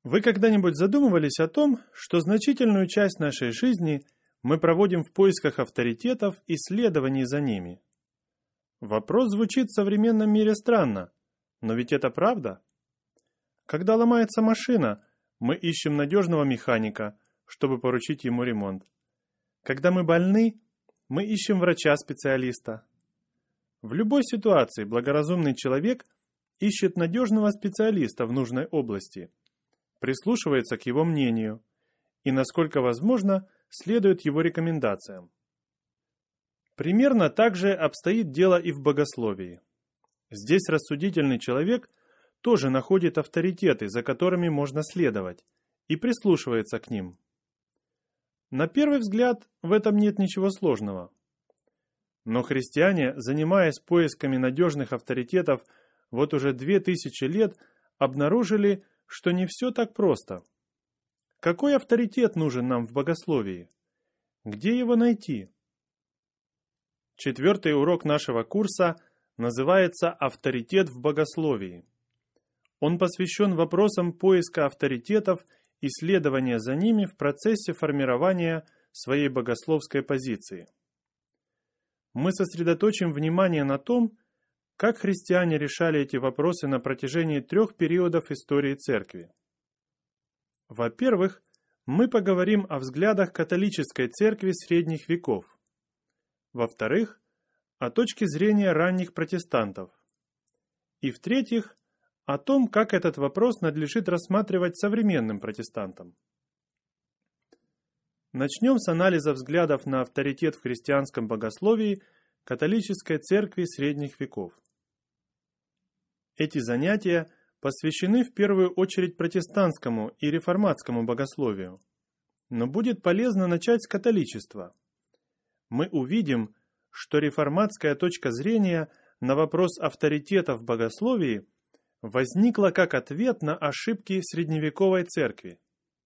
Вы когда-нибудь задумывались о том, что значительную часть нашей жизни мы проводим в поисках авторитетов и следований за ними? Вопрос звучит в современном мире странно, но ведь это правда. Когда ломается машина, мы ищем надежного механика, чтобы поручить ему ремонт. Когда мы больны, мы ищем врача-специалиста. В любой ситуации благоразумный человек ищет надежного специалиста в нужной области, прислушивается к его мнению и, насколько возможно, следует его рекомендациям. Примерно так же обстоит дело и в богословии. Здесь рассудительный человек тоже находит авторитеты, за которыми можно следовать, и прислушивается к ним. На первый взгляд, в этом нет ничего сложного. Но христиане, занимаясь поисками надежных авторитетов вот уже 2000 лет, обнаружили, что не все так просто. Какой авторитет нужен нам в богословии? Где его найти? 4-й урок нашего курса называется «Авторитет в богословии». Он посвящен вопросам поиска авторитетов и следования за ними в процессе формирования своей богословской позиции. Мы сосредоточим внимание на том, как христиане решали эти вопросы на протяжении 3 периодов истории Церкви. Во-первых, мы поговорим о взглядах католической церкви средних веков. Во-вторых, о точке зрения ранних протестантов. И в-третьих, о том, как этот вопрос надлежит рассматривать современным протестантам. Начнем с анализа взглядов на авторитет в христианском богословии католической церкви средних веков. Эти занятия посвящены в первую очередь протестантскому и реформатскому богословию, но будет полезно начать с католичества. Мы увидим, что реформатская точка зрения на вопрос авторитета в богословии возникла как ответ на ошибки средневековой церкви.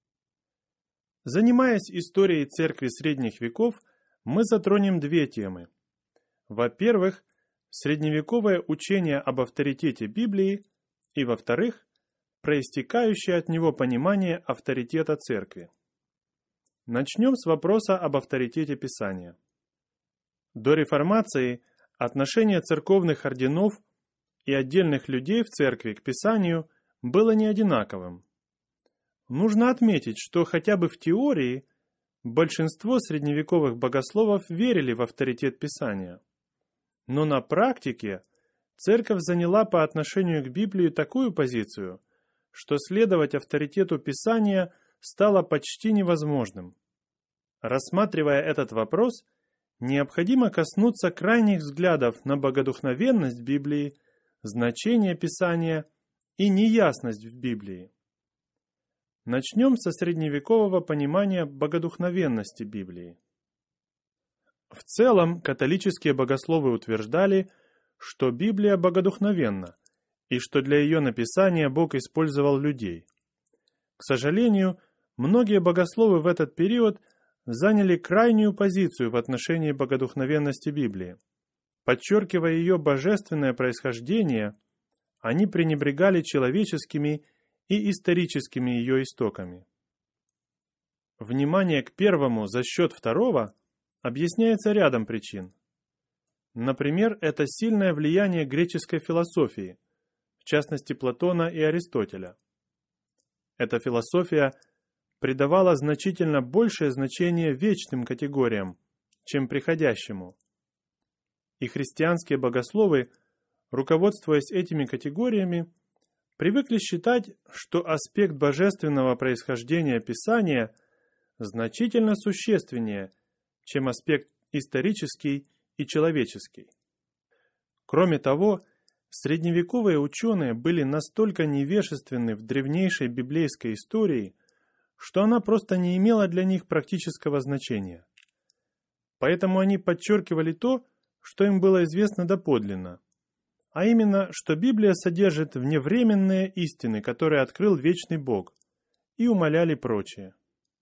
Занимаясь историей церкви средних веков, мы затронем 2 темы. Во-первых, средневековое учение об авторитете Библии и, во-вторых, проистекающее от него понимание авторитета церкви. Начнем с вопроса об авторитете Писания. До реформации отношение церковных орденов и отдельных людей в церкви к Писанию было не одинаковым. Нужно отметить, что хотя бы в теории большинство средневековых богословов верили в авторитет Писания. Но на практике церковь заняла по отношению к Библии такую позицию, что следовать авторитету Писания стало почти невозможным. Рассматривая этот вопрос, необходимо коснуться крайних взглядов на богодухновенность Библии, значение Писания и неясность в Библии. Начнем со средневекового понимания богодухновенности Библии. В целом, католические богословы утверждали, что Библия богодухновенна, и что для ее написания Бог использовал людей. К сожалению, многие богословы в этот период заняли крайнюю позицию в отношении богодухновенности Библии. Подчеркивая ее божественное происхождение, они пренебрегали человеческими и историческими ее истоками. Внимание к первому за счет второго объясняется рядом причин. Например, это сильное влияние греческой философии, в частности Платона и Аристотеля. Эта философия придавала значительно большее значение вечным категориям, чем приходящему. И христианские богословы, руководствуясь этими категориями, привыкли считать, что аспект божественного происхождения Писания значительно существеннее, чем аспект исторический и человеческий. Кроме того, средневековые ученые были настолько невежественны в древнейшей библейской истории, что она просто не имела для них практического значения. Поэтому они подчеркивали то, что им было известно доподлинно, а именно, что Библия содержит вневременные истины, которые открыл вечный Бог, и умаляли прочее.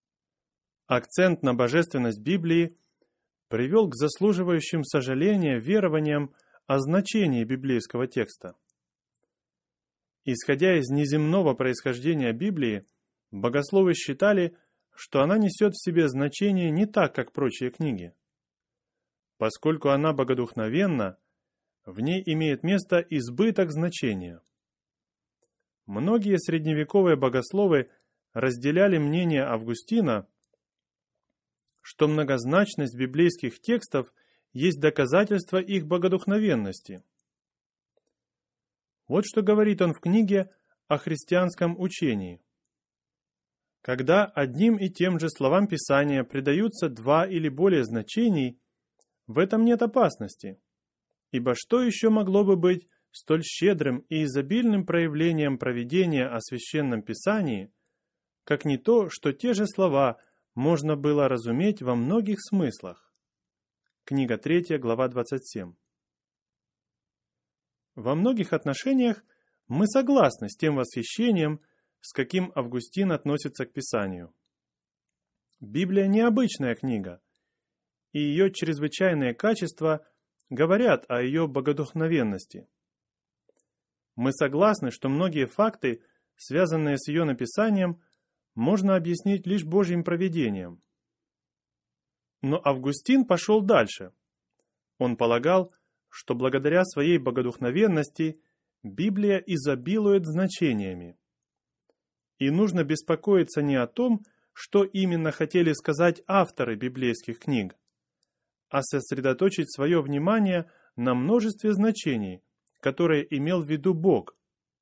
Акцент на божественность Библии привел к заслуживающим сожаления верованиям о значении библейского текста. Исходя из неземного происхождения Библии, Богословы считали, что она несет в себе значение не так, как прочие книги. Поскольку она богодухновенна, в ней имеет место избыток значения. Многие средневековые богословы разделяли мнение Августина, что многозначность библейских текстов есть доказательство их богодухновенности. Вот что говорит он в книге о христианском учении. Когда одним и тем же словам Писания придаются два или более значений, в этом нет опасности, ибо что еще могло бы быть столь щедрым и изобильным проявлением провидения о Священном Писании, как не то, что те же слова можно было разуметь во многих смыслах. Книга 3, глава 27. Во многих отношениях мы согласны с тем восхищением, с каким Августин относится к Писанию. Библия необычная книга, и ее чрезвычайные качества говорят о ее богодухновенности. Мы согласны, что многие факты, связанные с ее написанием, можно объяснить лишь Божьим провидением. Но Августин пошел дальше. Он полагал, что благодаря своей богодухновенности Библия изобилует значениями. И нужно беспокоиться не о том, что именно хотели сказать авторы библейских книг, а сосредоточить свое внимание на множестве значений, которые имел в виду Бог.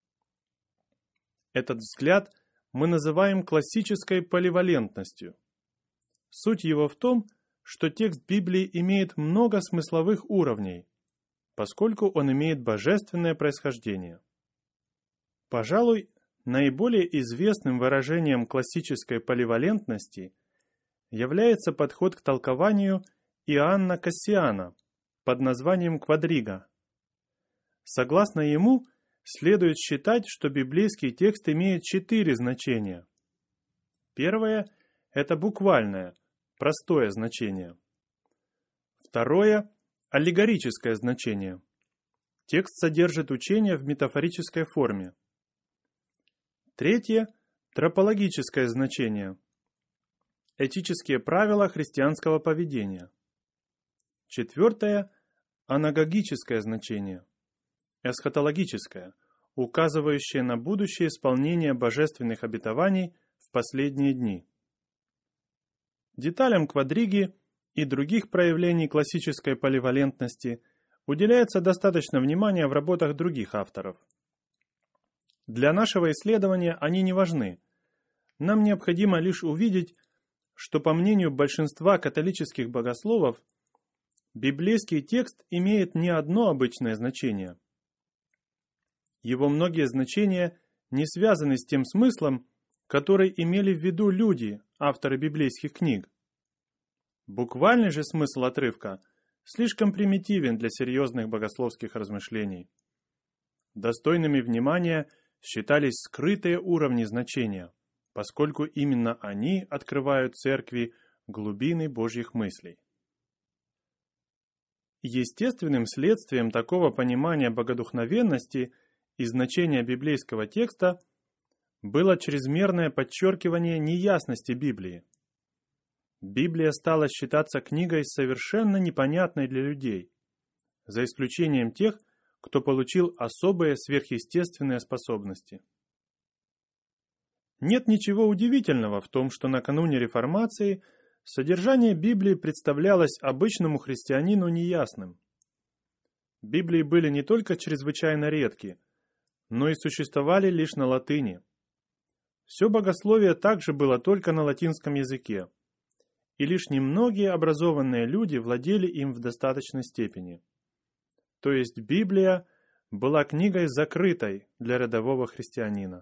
Этот взгляд мы называем классической поливалентностью. Суть его в том, что текст Библии имеет много смысловых уровней, поскольку он имеет божественное происхождение. Пожалуй, наиболее известным выражением классической поливалентности является подход к толкованию Иоанна Кассиана под названием «Квадрига». Согласно ему, следует считать, что библейский текст имеет 4 значения. Первое – это буквальное, простое значение. Второе – аллегорическое значение. Текст содержит учение в метафорической форме. Третье – тропологическое значение. Этические правила христианского поведения. Четвертое – анагогическое значение. Эсхатологическое, указывающее на будущее исполнение божественных обетований в последние дни. Деталям квадриги и других проявлений классической поливалентности уделяется достаточно внимания в работах других авторов. Для нашего исследования они не важны. Нам необходимо лишь увидеть, что, по мнению большинства католических богословов, библейский текст имеет не одно обычное значение. Его многие значения не связаны с тем смыслом, который имели в виду люди, авторы библейских книг. Буквальный же смысл отрывка слишком примитивен для серьезных богословских размышлений. Достойными внимания считались скрытые уровни значения, поскольку именно они открывают церкви глубины Божьих мыслей. Естественным следствием такого понимания богодухновенности и значения библейского текста было чрезмерное подчеркивание неясности Библии. Библия стала считаться книгой совершенно непонятной для людей, за исключением тех, кто получил особые сверхъестественные способности. Нет ничего удивительного в том, что накануне Реформации содержание Библии представлялось обычному христианину неясным. Библии были не только чрезвычайно редки, но и существовали лишь на латыни. Все богословие также было только на латинском языке, и лишь немногие образованные люди владели им в достаточной степени. То есть Библия была книгой закрытой для рядового христианина.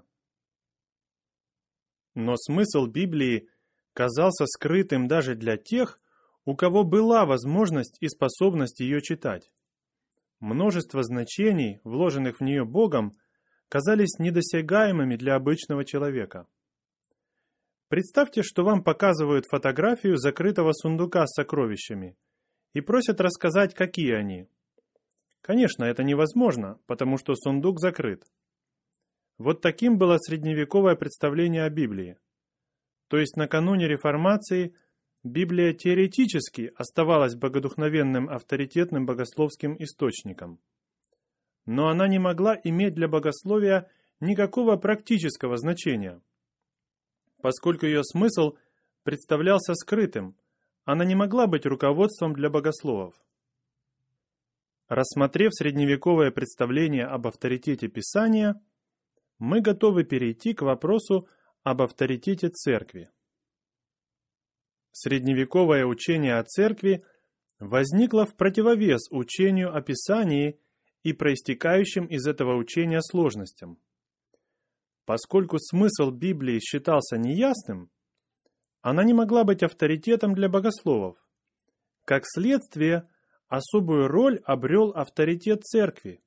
Но смысл Библии казался скрытым даже для тех, у кого была возможность и способность ее читать. Множество значений, вложенных в нее Богом, казались недосягаемыми для обычного человека. Представьте, что вам показывают фотографию закрытого сундука с сокровищами и просят рассказать, какие они. Конечно, это невозможно, потому что сундук закрыт. Вот таким было средневековое представление о Библии. то есть накануне Реформации, Библия теоретически оставалась богодухновенным авторитетным богословским источником. Но она не могла иметь для богословия никакого практического значения, поскольку ее смысл представлялся скрытым, она не могла быть руководством для богословов. Рассмотрев средневековое представление об авторитете Писания, мы готовы перейти к вопросу об авторитете Церкви. Средневековое учение о Церкви возникло в противовес учению о Писании и проистекающим из этого учения сложностям. Поскольку смысл Библии считался неясным, она не могла быть авторитетом для богословов. Как следствие, особую роль обрел авторитет Церкви.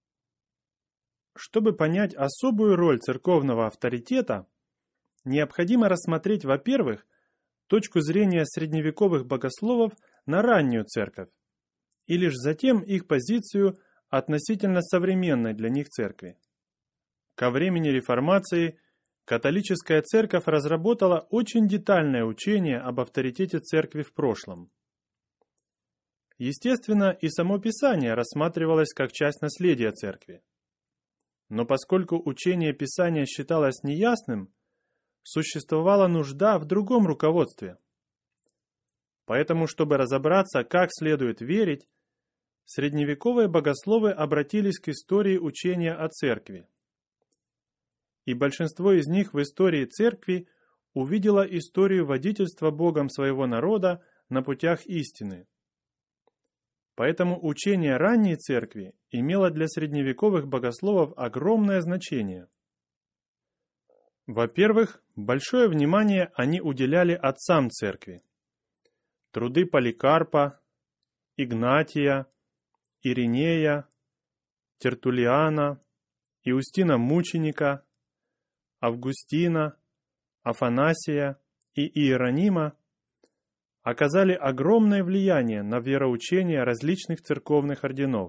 Чтобы понять особую роль церковного авторитета, необходимо рассмотреть, во-первых, точку зрения средневековых богословов на раннюю Церковь, и лишь затем их позицию относительно современной для них Церкви. Ко времени Реформации католическая Церковь разработала очень детальное учение об авторитете Церкви в прошлом. Естественно, и само Писание рассматривалось как часть наследия Церкви. Но поскольку учение Писания считалось неясным, существовала нужда в другом руководстве. Поэтому, чтобы разобраться, как следует верить, средневековые богословы обратились к истории учения о Церкви. И большинство из них в истории Церкви увидело историю водительства Богом своего народа на путях истины. Поэтому учение ранней Церкви имело для средневековых богословов огромное значение. Во-первых, большое внимание они уделяли отцам Церкви. Труды Поликарпа, Игнатия, Иринея, Тертуллиана, Иустина Мученика, Августина, Афанасия и Иеронима оказали огромное влияние на вероучение различных церковных орденов.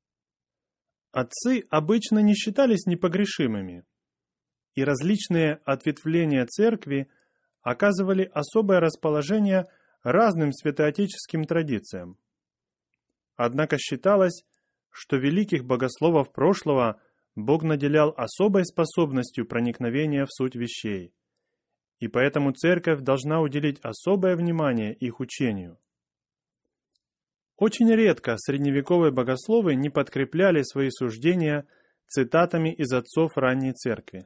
Отцы обычно не считались непогрешимыми, и различные ответвления церкви оказывали особое расположение разным святоотеческим традициям. Однако считалось, что великих богословов прошлого Бог наделял особой способностью проникновения в суть вещей, и поэтому церковь должна уделить особое внимание их учению. Очень редко средневековые богословы не подкрепляли свои суждения цитатами из отцов ранней церкви.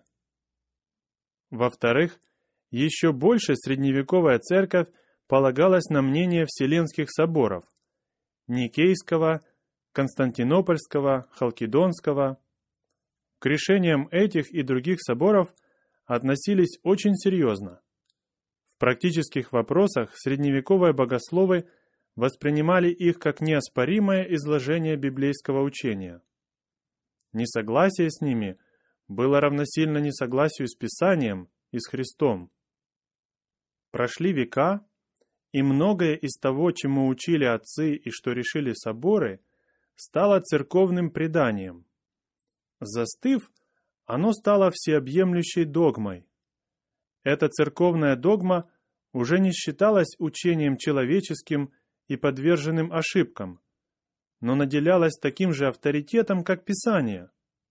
Во-вторых, еще больше средневековая церковь полагалась на мнение Вселенских соборов – Никейского, Константинопольского, Халкидонского. К решениям этих и других соборов относились очень серьезно. В практических вопросах средневековые богословы воспринимали их как неоспоримое изложение библейского учения. Несогласие с ними было равносильно несогласию с Писанием и с Христом. Прошли века, и многое из того, чему учили отцы и что решили соборы, стало церковным преданием. Застыв, оно стало всеобъемлющей догмой. Эта церковная догма уже не считалась учением человеческим и подверженным ошибкам, но наделялась таким же авторитетом, как Писание.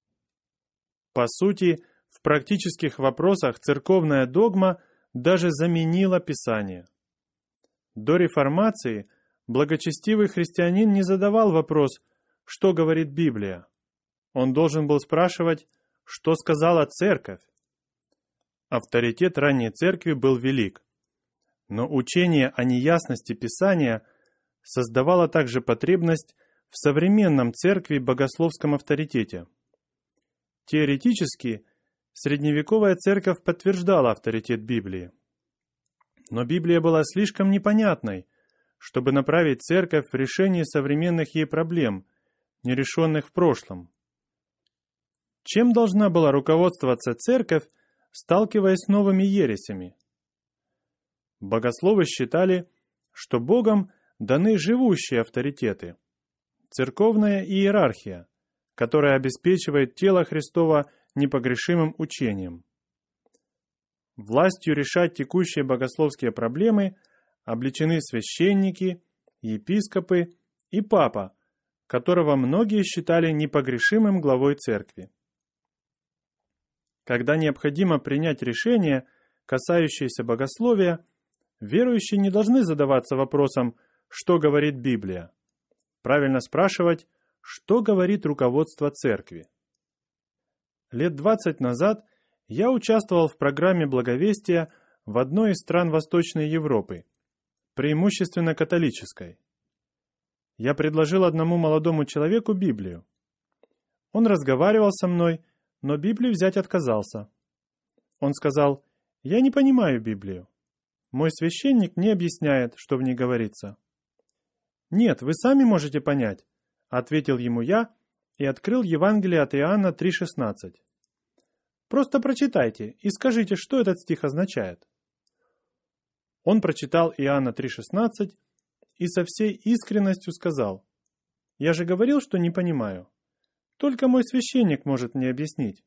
По сути, в практических вопросах церковная догма даже заменила Писание. До Реформации благочестивый христианин не задавал вопрос, что говорит Библия. Он должен был спрашивать, что сказала Церковь. Авторитет ранней Церкви был велик, но учение о неясности Писания создавало также потребность в современном Церкви богословском авторитете. Теоретически, средневековая Церковь подтверждала авторитет Библии. Но Библия была слишком непонятной, чтобы направить Церковь в решение современных ей проблем, нерешенных в прошлом. Чем должна была руководствоваться Церковь, сталкиваясь с новыми ересями? Богословы считали, что Богом даны живущие авторитеты, церковная иерархия, которая обеспечивает тело Христова непогрешимым учением. Властью решать текущие богословские проблемы облечены священники, епископы и папа, которого многие считали непогрешимым главой церкви. Когда необходимо принять решение, касающееся богословия, верующие не должны задаваться вопросом, что говорит Библия. Правильно спрашивать, что говорит руководство церкви. Лет 20 назад я участвовал в программе благовестия в одной из стран Восточной Европы, преимущественно католической. Я предложил одному молодому человеку Библию. Он разговаривал со мной, но Библию взять отказался. Он сказал: «Я не понимаю Библию. Мой священник не объясняет, что в ней говорится». «Нет, вы сами можете понять», — ответил ему я и открыл Евангелие от Иоанна 3,16. «Просто прочитайте и скажите, что этот стих означает». Он прочитал Иоанна 3,16 и со всей искренностью сказал: «Я же говорил, что не понимаю. Только мой священник может мне объяснить».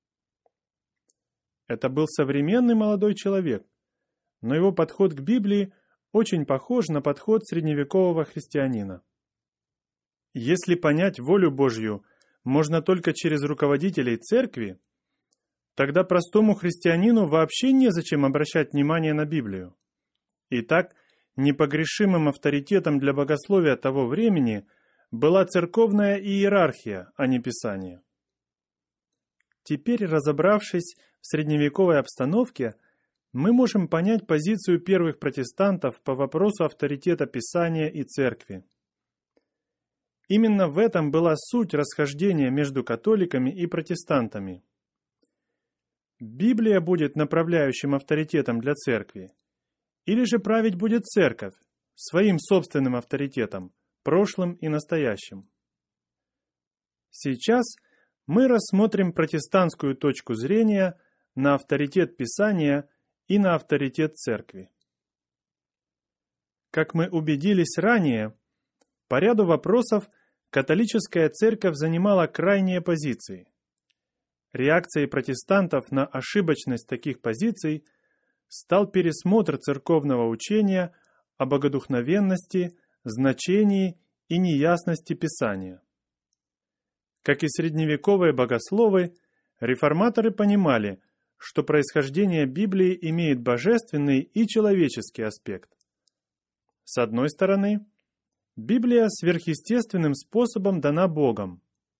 Это был современный молодой человек, но его подход к Библии очень похож на подход средневекового христианина. Если понять волю Божью можно только через руководителей церкви, тогда простому христианину вообще незачем обращать внимание на Библию. Итак, непогрешимым авторитетом для богословия того времени была церковная иерархия, а не Писание. Теперь, разобравшись в средневековой обстановке, мы можем понять позицию первых протестантов по вопросу авторитета Писания и Церкви. Именно в этом была суть расхождения между католиками и протестантами. Библия будет направляющим авторитетом для Церкви, или же править будет Церковь своим собственным авторитетом, прошлым и настоящим. Сейчас мы рассмотрим протестантскую точку зрения на авторитет Писания и на авторитет Церкви. Как мы убедились ранее, по ряду вопросов католическая церковь занимала крайние позиции. Реакцией протестантов на ошибочность таких позиций стал пересмотр церковного учения о богодухновенности, значении и неясности Писания. Как и средневековые богословы, реформаторы понимали, что происхождение Библии имеет божественный и человеческий аспект. С одной стороны, Библия сверхъестественным способом дана Богом.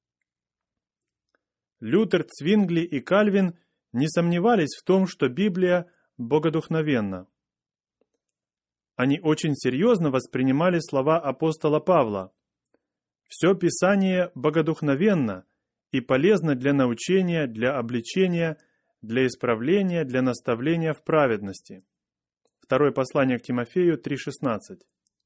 Лютер, Цвингли и Кальвин не сомневались в том, что Библия богодухновенна. Они очень серьезно воспринимали слова апостола Павла: «Все Писание богодухновенно и полезно для научения, для обличения, для исправления, для наставления в праведности». Второе послание к Тимофею 3,16.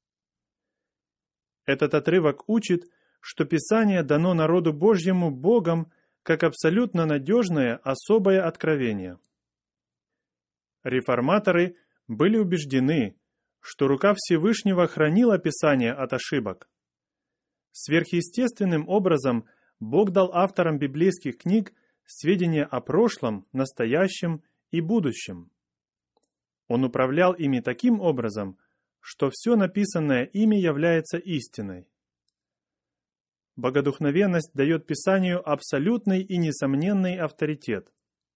Этот отрывок учит, что Писание дано народу Божьему Богом как абсолютно надежное особое откровение. Реформаторы были убеждены, что рука Всевышнего хранила Писание от ошибок. Сверхъестественным образом Бог дал авторам библейских книг сведения о прошлом, настоящем и будущем. Он управлял ими таким образом, что все написанное ими является истиной. Богодухновенность дает Писанию абсолютный и несомненный авторитет.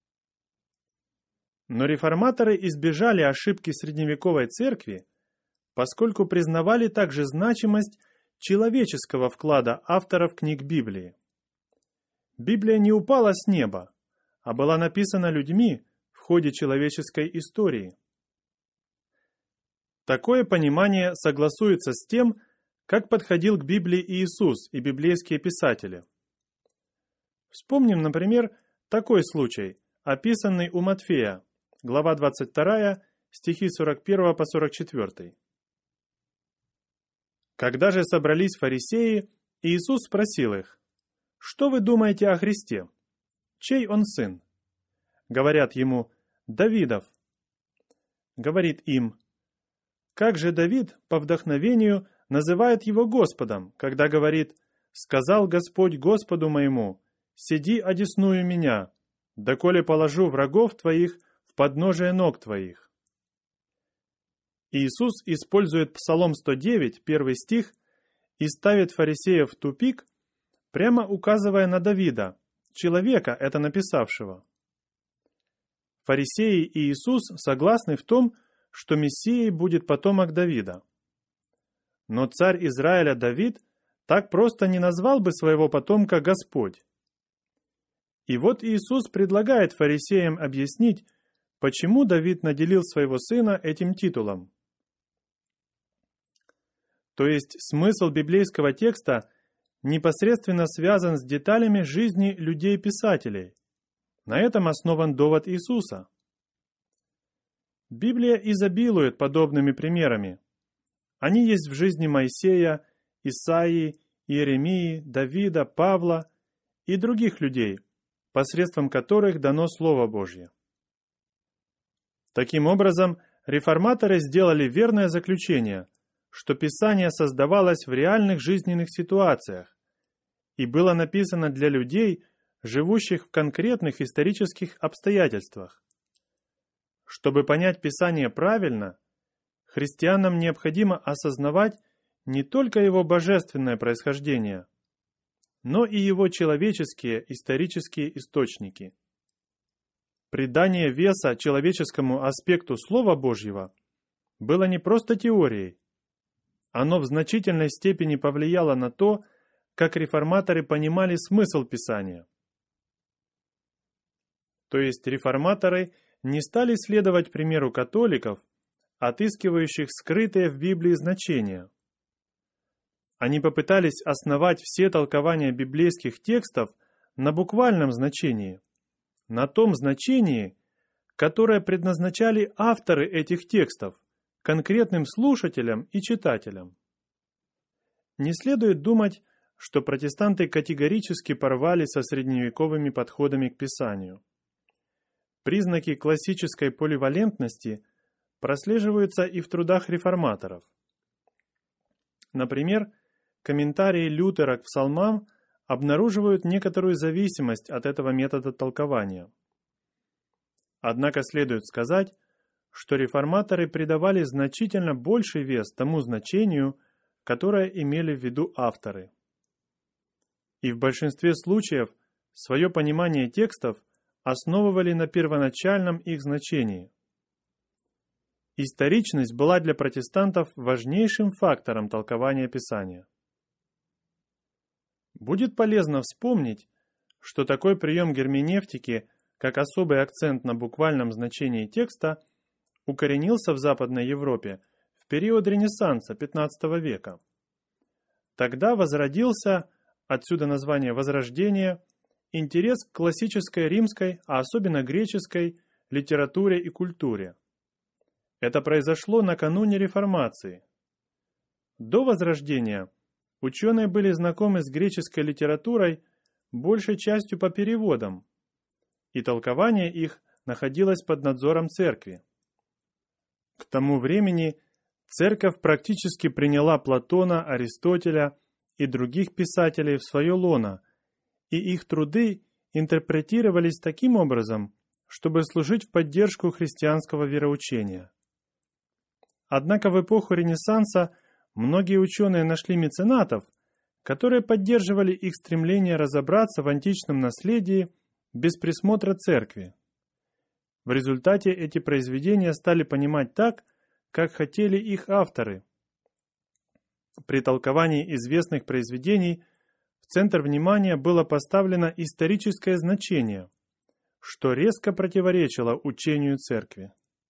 Но реформаторы избежали ошибки средневековой церкви, поскольку признавали также значимость человеческого вклада авторов книг Библии. Библия не упала с неба, а была написана людьми в ходе человеческой истории. Такое понимание согласуется с тем, как подходил к Библии Иисус и библейские писатели. Вспомним, например, такой случай, описанный у Матфея, глава 22, стихи 41 по 44. Когда же собрались фарисеи, Иисус спросил их: «Что вы думаете о Христе? Чей он сын?» Говорят ему: «Давидов». Говорит им: «Как же Давид по вдохновению называет его Господом, когда говорит: „Сказал Господь Господу моему: сиди одесную меня, доколе положу врагов твоих в в подножие ног твоих». Иисус использует Псалом 109, 1 стих, и ставит фарисеев в тупик, прямо указывая на Давида, человека, это написавшего. Фарисеи и Иисус согласны в том, что Мессией будет потомок Давида. Но царь Израиля Давид так просто не назвал бы своего потомка Господь. И вот Иисус предлагает фарисеям объяснить, почему Давид наделил своего сына этим титулом. То есть смысл библейского текста непосредственно связан с деталями жизни людей-писателей. На этом основан довод Иисуса. Библия изобилует подобными примерами. Они есть в жизни Моисея, Исаии, Иеремии, Давида, Павла и других людей, посредством которых дано Слово Божье. Таким образом, реформаторы сделали верное заключение, что Писание создавалось в реальных жизненных ситуациях и было написано для людей, живущих в конкретных исторических обстоятельствах. Чтобы понять Писание правильно, христианам необходимо осознавать не только его божественное происхождение, но и его человеческие исторические источники. Придание веса человеческому аспекту Слова Божьего было не просто теорией. Оно в значительной степени повлияло на то, как реформаторы понимали смысл Писания. То есть реформаторы не стали следовать примеру католиков, отыскивающих скрытые в Библии значения. Они попытались основать все толкования библейских текстов на буквальном значении, на том значении, которое предназначали авторы этих текстов конкретным слушателям и читателям. Не следует думать, что протестанты категорически порвали со средневековыми подходами к Писанию. Признаки классической поливалентности прослеживаются и в трудах реформаторов. Например, комментарии Лютера к псалмам обнаруживают некоторую зависимость от этого метода толкования. Однако следует сказать, что реформаторы придавали значительно больший вес тому значению, которое имели в виду авторы. И в большинстве случаев свое понимание текстов основывали на первоначальном их значении. Историчность была для протестантов важнейшим фактором толкования Писания. Будет полезно вспомнить, что такой прием герменевтики, как особый акцент на буквальном значении текста, укоренился в Западной Европе в период Ренессанса XV века. Тогда возродился, отсюда название «Возрождение», интерес к классической римской, а особенно греческой, литературе и культуре. Это произошло накануне Реформации. До Возрождения ученые были знакомы с греческой литературой большей частью по переводам, и толкование их находилось под надзором церкви. К тому времени церковь практически приняла Платона, Аристотеля и других писателей в свое лоно, и их труды интерпретировались таким образом, чтобы служить в поддержку христианского вероучения. Однако в эпоху Ренессанса многие ученые нашли меценатов, которые поддерживали их стремление разобраться в античном наследии без присмотра церкви. В результате эти произведения стали понимать так, как хотели их авторы. При толковании известных произведений в центр внимания было поставлено историческое значение, что резко противоречило учению церкви.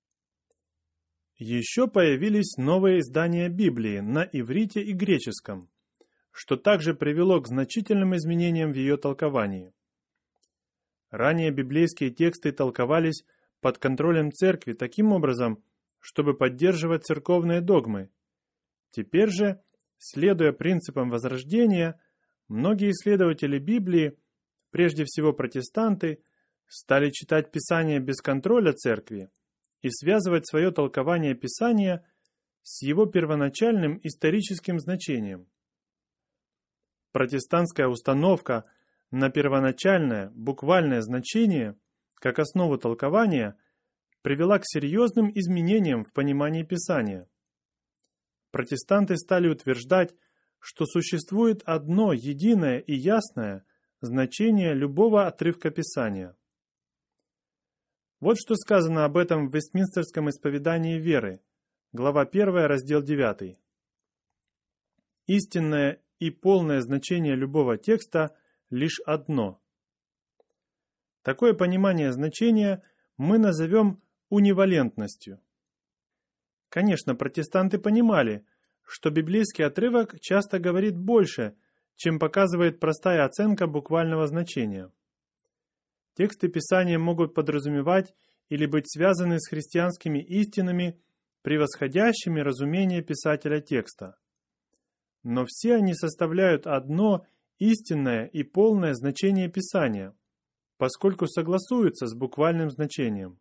Еще появились новые издания Библии на иврите и греческом, что также привело к значительным изменениям в ее толковании. Ранее библейские тексты толковались под контролем церкви таким образом, чтобы поддерживать церковные догмы. Теперь же, следуя принципам Возрождения, многие исследователи Библии, прежде всего протестанты, стали читать Писание без контроля церкви и связывать свое толкование Писания с его первоначальным историческим значением. Протестантская установка на первоначальное, буквальное значение, как основу толкования, привела к серьезным изменениям в понимании Писания. Протестанты стали утверждать, что существует одно единое и ясное значение любого отрывка Писания. Вот что сказано об этом в Вестминстерском исповедании веры, глава 1, раздел 9. Истинное и полное значение любого текста лишь одно. Такое понимание значения мы назовем унивалентностью. Конечно, протестанты понимали, что библейский отрывок часто говорит больше, чем показывает простая оценка буквального значения. Тексты Писания могут подразумевать или быть связаны с христианскими истинами, превосходящими разумение писателя текста. Но все они составляют одно истинное и полное значение Писания, поскольку согласуются с буквальным значением.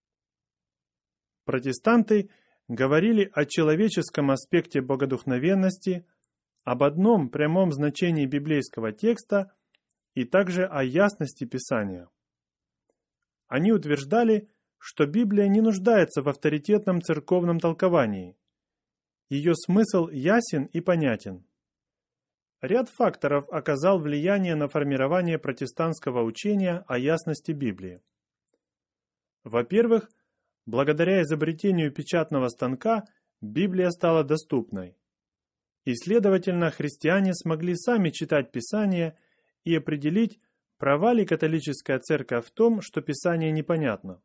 Протестанты говорили о человеческом аспекте богодухновенности, об одном прямом значении библейского текста и также о ясности Писания. Они утверждали, что Библия не нуждается в авторитетном церковном толковании. Ее смысл ясен и понятен. Ряд факторов оказал влияние на формирование протестантского учения о ясности Библии. Во-первых, благодаря изобретению печатного станка Библия стала доступной. И, следовательно, христиане смогли сами читать Писание и определить, права ли католическая церковь в том, что Писание непонятно.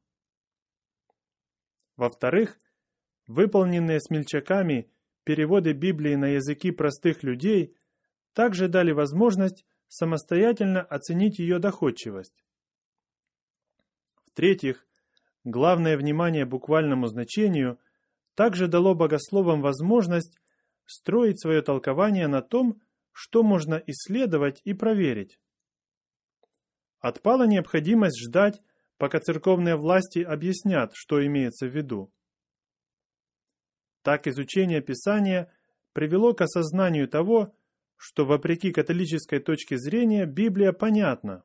Во-вторых, выполненные смельчаками переводы Библии на языки простых людей также дали возможность самостоятельно оценить ее доходчивость. В-третьих, главное внимание буквальному значению также дало богословам возможность строить свое толкование на том, что можно исследовать и проверить. Отпала необходимость ждать, пока церковные власти объяснят, что имеется в виду. Так изучение Писания привело к осознанию того, что вопреки католической точке зрения Библия понятна.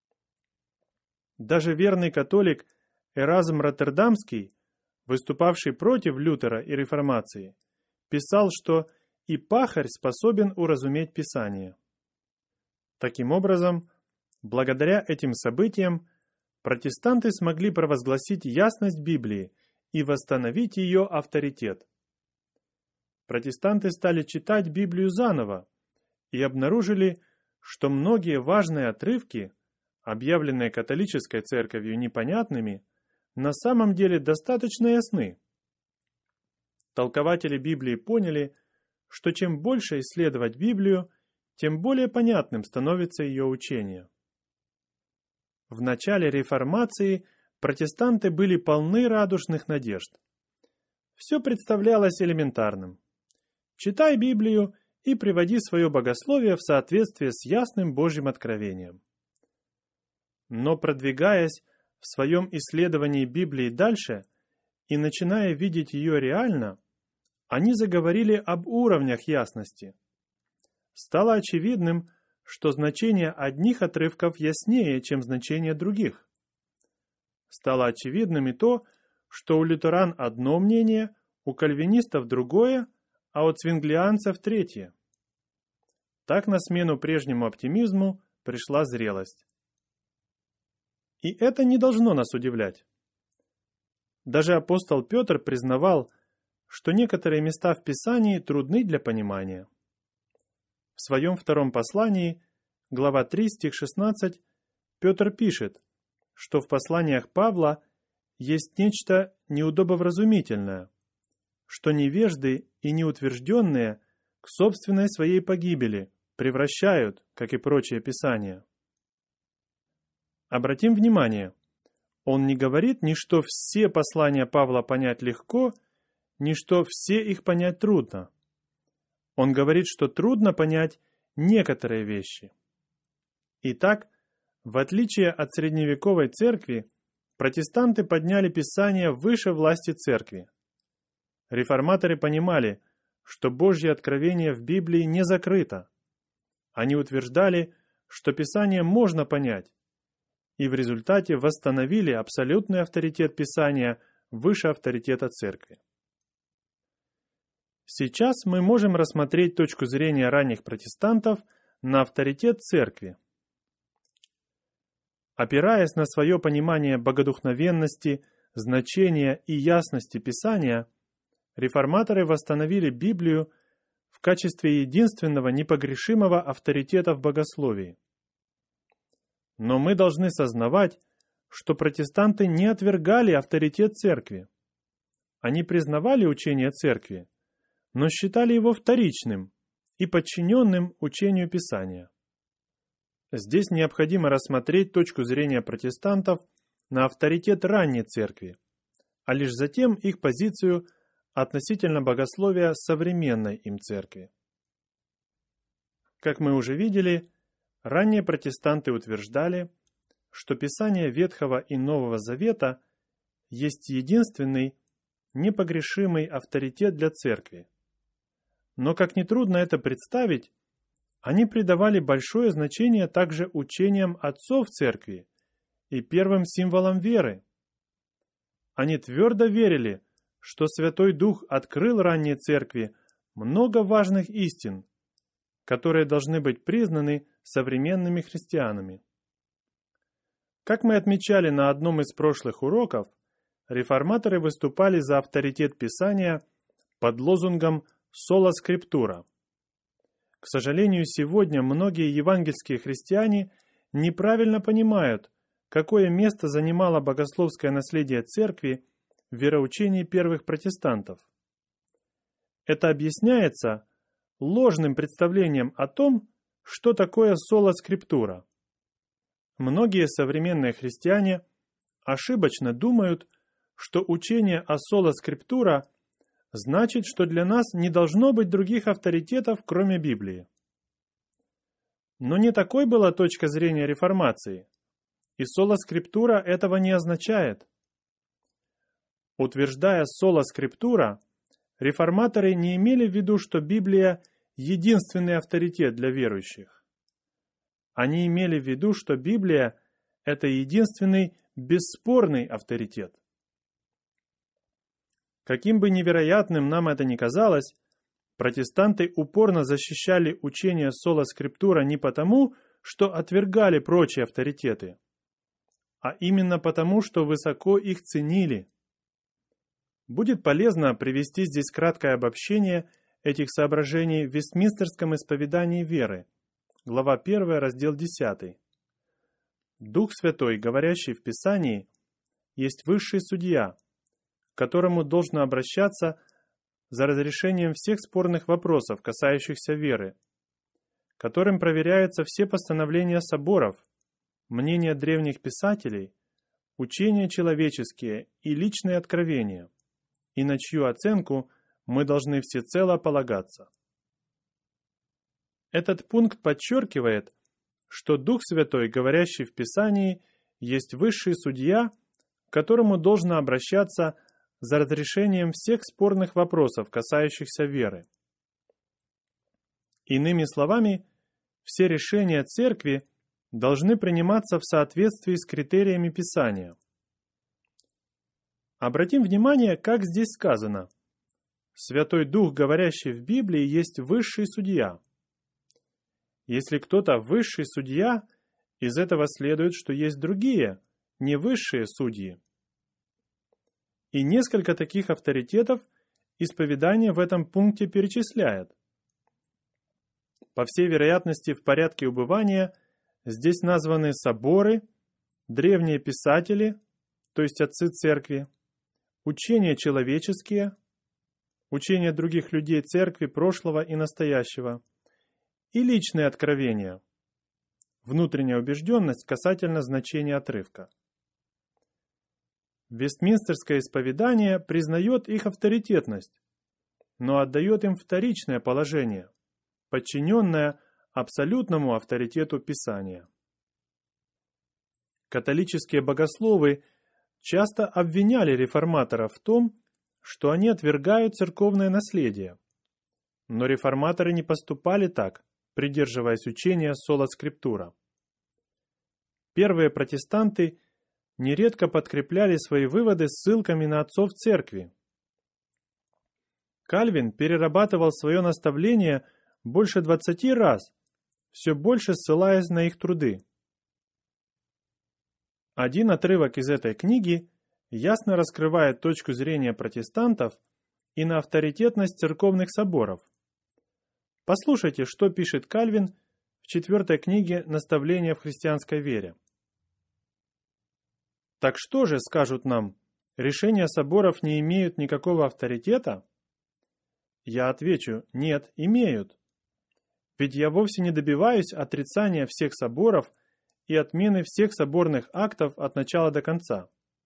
Даже верный католик Эразм Роттердамский, выступавший против Лютера и Реформации, писал, что и пахарь способен уразуметь Писание. Таким образом, благодаря этим событиям протестанты смогли провозгласить ясность Библии и восстановить ее авторитет. Протестанты стали читать Библию заново и обнаружили, что многие важные отрывки, объявленные католической церковью непонятными, на самом деле достаточно ясны. Толкователи Библии поняли, что чем больше исследовать Библию, тем более понятным становится ее учение. В начале Реформации протестанты были полны радужных надежд. Все представлялось элементарным. Читай Библию и приводи свое богословие в соответствие с ясным Божьим откровением. Но продвигаясь в своем исследовании Библии дальше и начиная видеть ее реально, они заговорили об уровнях ясности. Стало очевидным, что значение одних отрывков яснее, чем значение других. Стало очевидным и то, что у лютеран одно мнение, у кальвинистов другое, а у цвинглианцев третье. Так на смену прежнему оптимизму пришла зрелость. И это не должно нас удивлять. Даже апостол Петр признавал, что некоторые места в Писании трудны для понимания. В своем втором послании, глава 3, стих 16, Петр пишет, что в посланиях Павла есть нечто неудобовразумительное, что невежды и неутвержденные к собственной своей погибели превращают, как и прочие писания. Обратим внимание, он не говорит ни что все послания Павла понять легко, ни что все их понять трудно. Он говорит, что трудно понять некоторые вещи. Итак, в отличие от средневековой церкви, протестанты подняли Писание выше власти церкви. Реформаторы понимали, что Божье откровение в Библии не закрыто. Они утверждали, что Писание можно понять, и в результате восстановили абсолютный авторитет Писания выше авторитета церкви. Сейчас мы можем рассмотреть точку зрения ранних протестантов на авторитет церкви. Опираясь на свое понимание богодухновенности, значения и ясности Писания, реформаторы восстановили Библию в качестве единственного непогрешимого авторитета в богословии. Но мы должны сознавать, что протестанты не отвергали авторитет церкви. Они признавали учение церкви, но считали его вторичным и подчиненным учению Писания. Здесь необходимо рассмотреть точку зрения протестантов на авторитет ранней церкви, а лишь затем их позицию относительно богословия современной им церкви. Как мы уже видели, ранние протестанты утверждали, что Писание Ветхого и Нового Завета есть единственный, непогрешимый авторитет для церкви. Но, как ни трудно это представить, они придавали большое значение также учениям отцов церкви и первым символам веры. Они твердо верили, что Святой Дух открыл ранней церкви много важных истин, которые должны быть признаны современными христианами. Как мы отмечали на одном из прошлых уроков, реформаторы выступали за авторитет Писания под лозунгом «Сола скриптура». К сожалению, сегодня многие евангельские христиане неправильно понимают, какое место занимало богословское наследие церкви в вероучении первых протестантов. Это объясняется ложным представлением о том, что такое сола скриптура. Многие современные христиане ошибочно думают, что учение о сола скриптура значит, что для нас не должно быть других авторитетов, кроме Библии. Но не такой была точка зрения реформации, и сола скриптура этого не означает. Утверждая сола скриптура, реформаторы не имели в виду, что Библия – единственный авторитет для верующих. Они имели в виду, что Библия – это единственный бесспорный авторитет. Каким бы невероятным нам это ни казалось, протестанты упорно защищали учение сола скриптура не потому, что отвергали прочие авторитеты, а именно потому, что высоко их ценили. Будет полезно привести здесь краткое обобщение этих соображений в Вестминстерском исповедании веры, глава 1, раздел 10. Дух Святой, говорящий в Писании, есть высший судья, к которому должно обращаться за разрешением всех спорных вопросов, касающихся веры, которым проверяются все постановления соборов, мнения древних писателей, учения человеческие и личные откровения, и на чью оценку мы должны всецело полагаться. Этот пункт подчеркивает, что Дух Святой, говорящий в Писании, есть высший судья, к которому должно обращаться за разрешением всех спорных вопросов, касающихся веры. Иными словами, все решения Церкви должны приниматься в соответствии с критериями Писания. Обратим внимание, как здесь сказано: «Святой Дух, говорящий в Библии, есть высший судья». Если кто-то высший судья, из этого следует, что есть другие, не высшие судьи. И несколько таких авторитетов исповедание в этом пункте перечисляет. По всей вероятности, в порядке убывания здесь названы соборы, древние писатели, то есть отцы церкви, учения человеческие, учения других людей церкви прошлого и настоящего, и личные откровения, внутренняя убежденность касательно значения отрывка. Вестминстерское исповедание признает их авторитетность, но отдает им вторичное положение, подчиненное абсолютному авторитету Писания. Католические богословы часто обвиняли реформаторов в том, что они отвергают церковное наследие, но реформаторы не поступали так, придерживаясь учения сола скриптура. Первые протестанты нередко подкрепляли свои выводы ссылками на отцов церкви. Кальвин перерабатывал свое наставление больше 20 раз, все больше ссылаясь на их труды. Один отрывок из этой книги ясно раскрывает точку зрения протестантов и на авторитетность церковных соборов. Послушайте, что пишет Кальвин в 4 книге «Наставления в христианской вере». Так что же, скажут нам, решения соборов не имеют никакого авторитета? Я отвечу, нет, имеют. Ведь я вовсе не добиваюсь отрицания всех соборов и отмены всех соборных актов от начала до конца.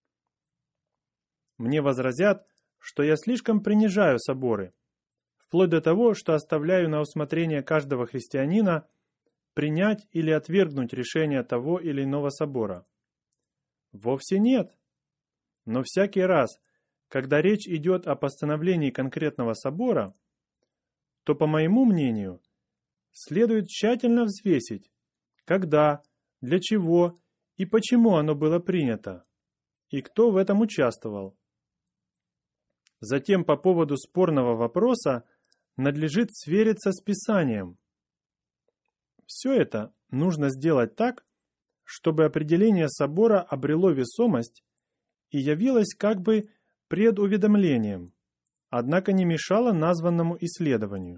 Мне возразят, что я слишком принижаю соборы, вплоть до того, что оставляю на усмотрение каждого христианина принять или отвергнуть решение того или иного собора. Вовсе нет. Но всякий раз, когда речь идет о постановлении конкретного собора, то, по моему мнению, следует тщательно взвесить, когда, для чего и почему оно было принято, и кто в этом участвовал. Затем по поводу спорного вопроса надлежит свериться с Писанием. Все это нужно сделать так, чтобы определение собора обрело весомость и явилось как бы предуведомлением, однако не мешало названному исследованию.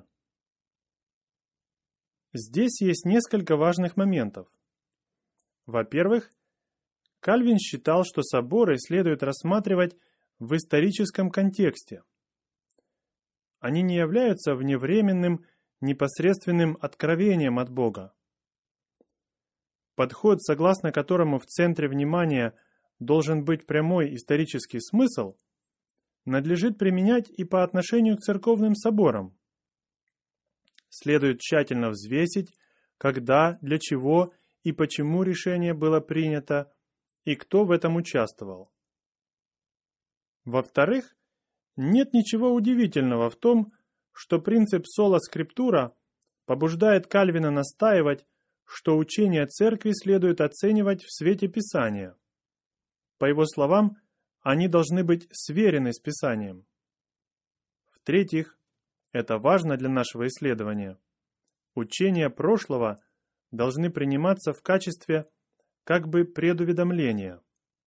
Здесь есть несколько важных моментов. Во-первых, Кальвин считал, что соборы следует рассматривать в историческом контексте. Они не являются вневременным, непосредственным откровением от Бога. Подход, согласно которому в центре внимания должен быть прямой исторический смысл, надлежит применять и по отношению к церковным соборам. Следует тщательно взвесить, когда, для чего и почему решение было принято, и кто в этом участвовал. Во-вторых, нет ничего удивительного в том, что принцип sola scriptura побуждает Кальвина настаивать, что учение церкви следует оценивать в свете Писания. По его словам, они должны быть сверены с Писанием. В-третьих, это важно для нашего исследования, учения прошлого должны приниматься в качестве как бы предуведомления.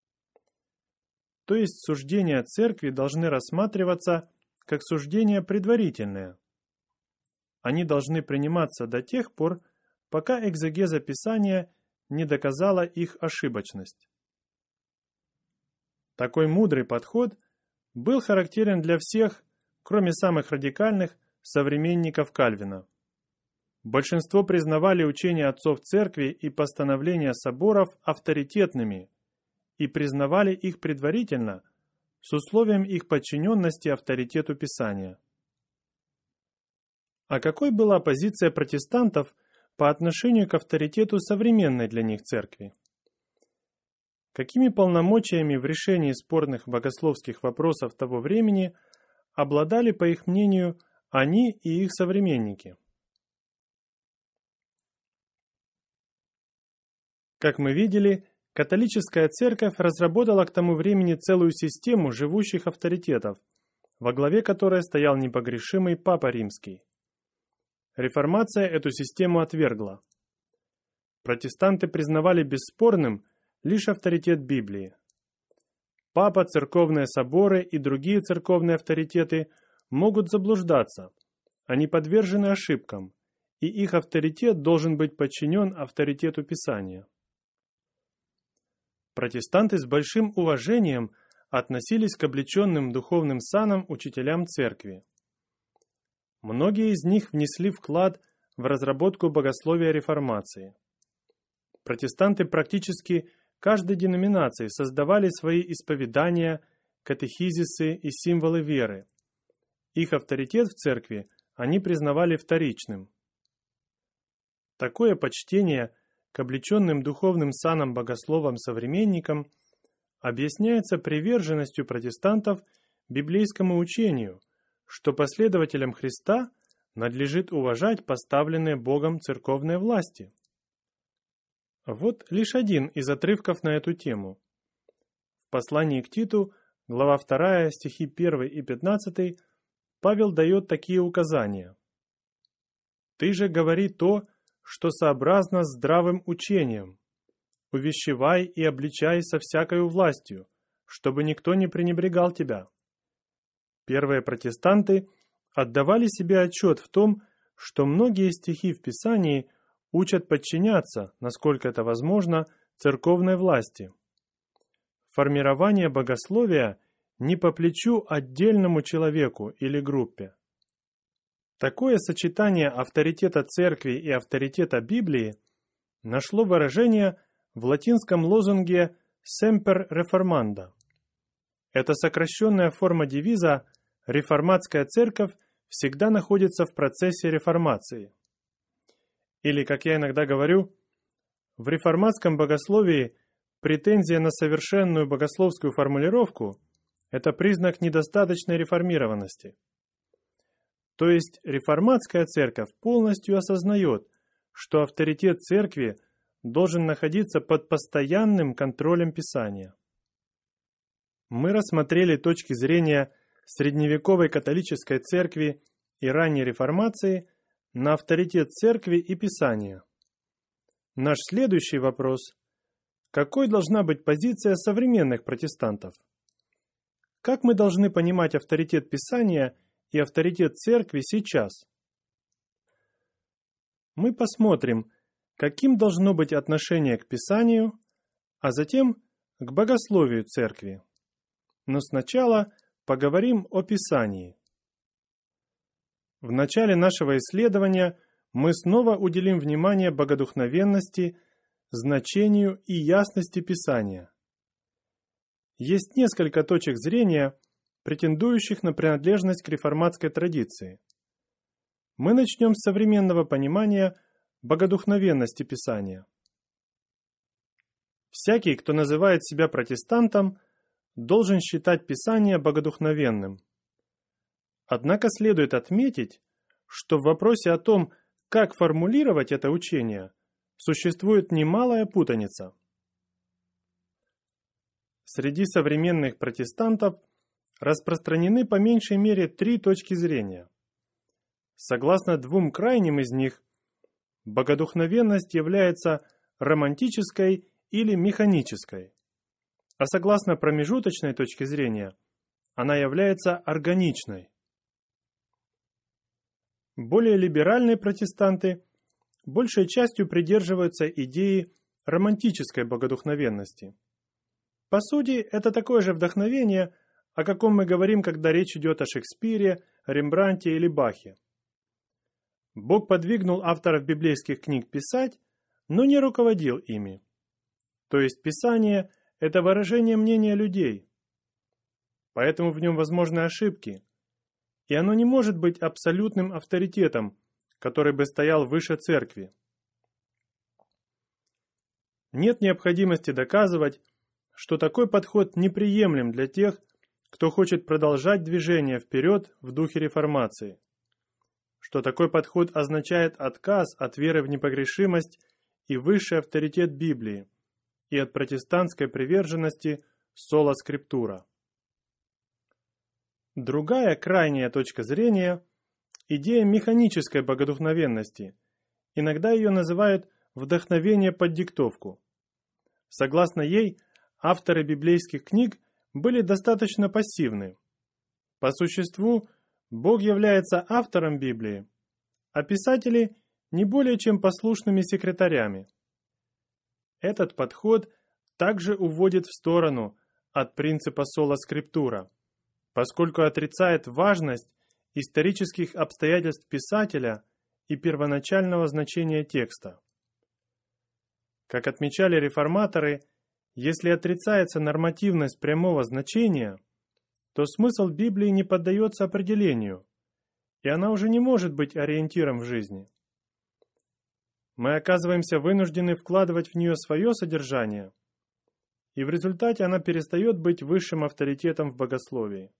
То есть суждения церкви должны рассматриваться как суждения предварительные. Они должны приниматься до тех пор, пока экзегеза Писания не доказала их ошибочность. Такой мудрый подход был характерен для всех, кроме самых радикальных, современников Кальвина. Большинство признавали учения отцов церкви и постановления соборов авторитетными и признавали их предварительно с условием их подчиненности авторитету Писания. А какой была позиция протестантов по отношению к авторитету современной для них церкви? Какими полномочиями в решении спорных богословских вопросов того времени обладали, по их мнению, они и их современники? Как мы видели, католическая церковь разработала к тому времени целую систему живущих авторитетов, во главе которой стоял непогрешимый Папа Римский. Реформация эту систему отвергла. Протестанты признавали бесспорным лишь авторитет Библии. Папа, церковные соборы и другие церковные авторитеты могут заблуждаться, они подвержены ошибкам, и их авторитет должен быть подчинен авторитету Писания. Протестанты с большим уважением относились к облеченным духовным санам учителям церкви. Многие из них внесли вклад в разработку богословия реформации. Протестанты практически каждой деноминации создавали свои исповедания, катехизисы и символы веры. Их авторитет в церкви они признавали вторичным. Такое почтение к облеченным духовным санам богословам-современникам объясняется приверженностью протестантов библейскому учению, что последователям Христа надлежит уважать поставленные Богом церковные власти. Вот лишь один из отрывков на эту тему. послании к Титу, глава 2, стихи 1 и 15, Павел дает такие указания. «Ты же говори то, что сообразно с здравым учением. Увещевай и обличай со всякою властью, чтобы никто не пренебрегал тебя». Первые протестанты отдавали себе отчет в том, что многие стихи в Писании учат подчиняться, насколько это возможно, церковной власти. Формирование богословия не по плечу отдельному человеку или группе. Такое сочетание авторитета церкви и авторитета Библии нашло выражение в латинском лозунге «Semper Reformanda». Эта сокращенная форма девиза «Реформатская церковь всегда находится в процессе реформации». Или, как я иногда говорю, в реформатском богословии претензия на совершенную богословскую формулировку – это признак недостаточной реформированности. То есть реформатская церковь полностью осознает, что авторитет церкви должен находиться под постоянным контролем Писания. Мы рассмотрели точки зрения средневековой католической церкви и ранней реформации на авторитет церкви и Писания. Наш следующий вопрос – какой должна быть позиция современных протестантов? Как мы должны понимать авторитет Писания и авторитет церкви сейчас? Мы посмотрим, каким должно быть отношение к Писанию, а затем к богословию церкви. Но сначала поговорим о Писании. В начале нашего исследования мы снова уделим внимание богодухновенности, значению и ясности Писания. Есть несколько точек зрения, претендующих на принадлежность к реформатской традиции. Мы начнем с современного понимания богодухновенности Писания. Всякий, кто называет себя протестантом, должен считать Писание богодухновенным. Однако следует отметить, что в вопросе о том, как формулировать это учение, существует немалая путаница. Среди современных протестантов распространены по меньшей мере 3 точки зрения. Согласно 2 крайним из них, богодухновенность является романтической или механической, а согласно промежуточной точке зрения, она является органичной. Более либеральные протестанты большей частью придерживаются идеи романтической богодухновенности. По сути, это такое же вдохновение, о каком мы говорим, когда речь идет о Шекспире, Рембрандте или Бахе. Бог подвигнул авторов библейских книг писать, но не руководил ими. То есть Писание – это выражение мнения людей. Поэтому в нем возможны ошибки, и оно не может быть абсолютным авторитетом, который бы стоял выше церкви. Нет необходимости доказывать, что такой подход неприемлем для тех, кто хочет продолжать движение вперед в духе реформации, что такой подход означает отказ от веры в непогрешимость и высший авторитет Библии и от протестантской приверженности сола скриптура. Другая крайняя точка зрения – идея механической богодухновенности. Иногда ее называют «вдохновение под диктовку». Согласно ей, авторы библейских книг были достаточно пассивны. По существу, Бог является автором Библии, а писатели не более чем послушными секретарями. Этот подход также уводит в сторону от принципа сола скриптура, поскольку отрицает важность исторических обстоятельств писателя и первоначального значения текста. Как отмечали реформаторы, если отрицается нормативность прямого значения, то смысл Библии не поддается определению, и она уже не может быть ориентиром в жизни. Мы оказываемся вынуждены вкладывать в нее свое содержание, и в результате она перестает быть высшим авторитетом в богословии.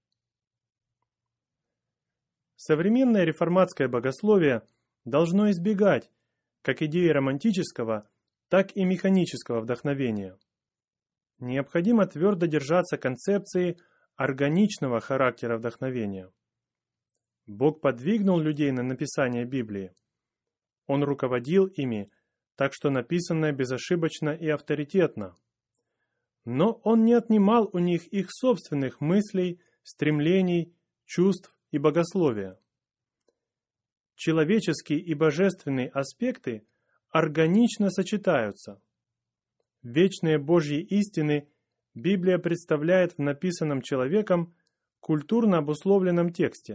Современное реформатское богословие должно избегать как идеи романтического, так и механического вдохновения. необходимо твердо держаться концепции органичного характера вдохновения. Бог подвигнул людей на написание Библии. Он руководил ими, так что написанное безошибочно и авторитетно. Но Он не отнимал у них их собственных мыслей, стремлений, чувств и богословия. Человеческие и божественные аспекты органично сочетаются. Вечные Божьи истины Библия представляет в написанном человеком культурно обусловленном тексте.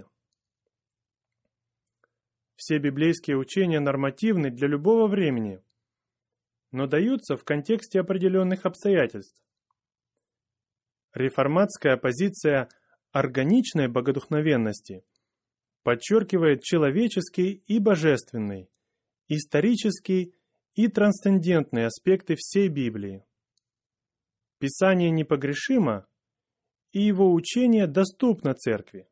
Все библейские учения нормативны для любого времени, но даются в контексте определенных обстоятельств. Реформатская позиция органичной богодухновенности подчеркивает человеческий и божественный, исторический и трансцендентные аспекты всей Библии. Писание непогрешимо, и его учение доступно Церкви.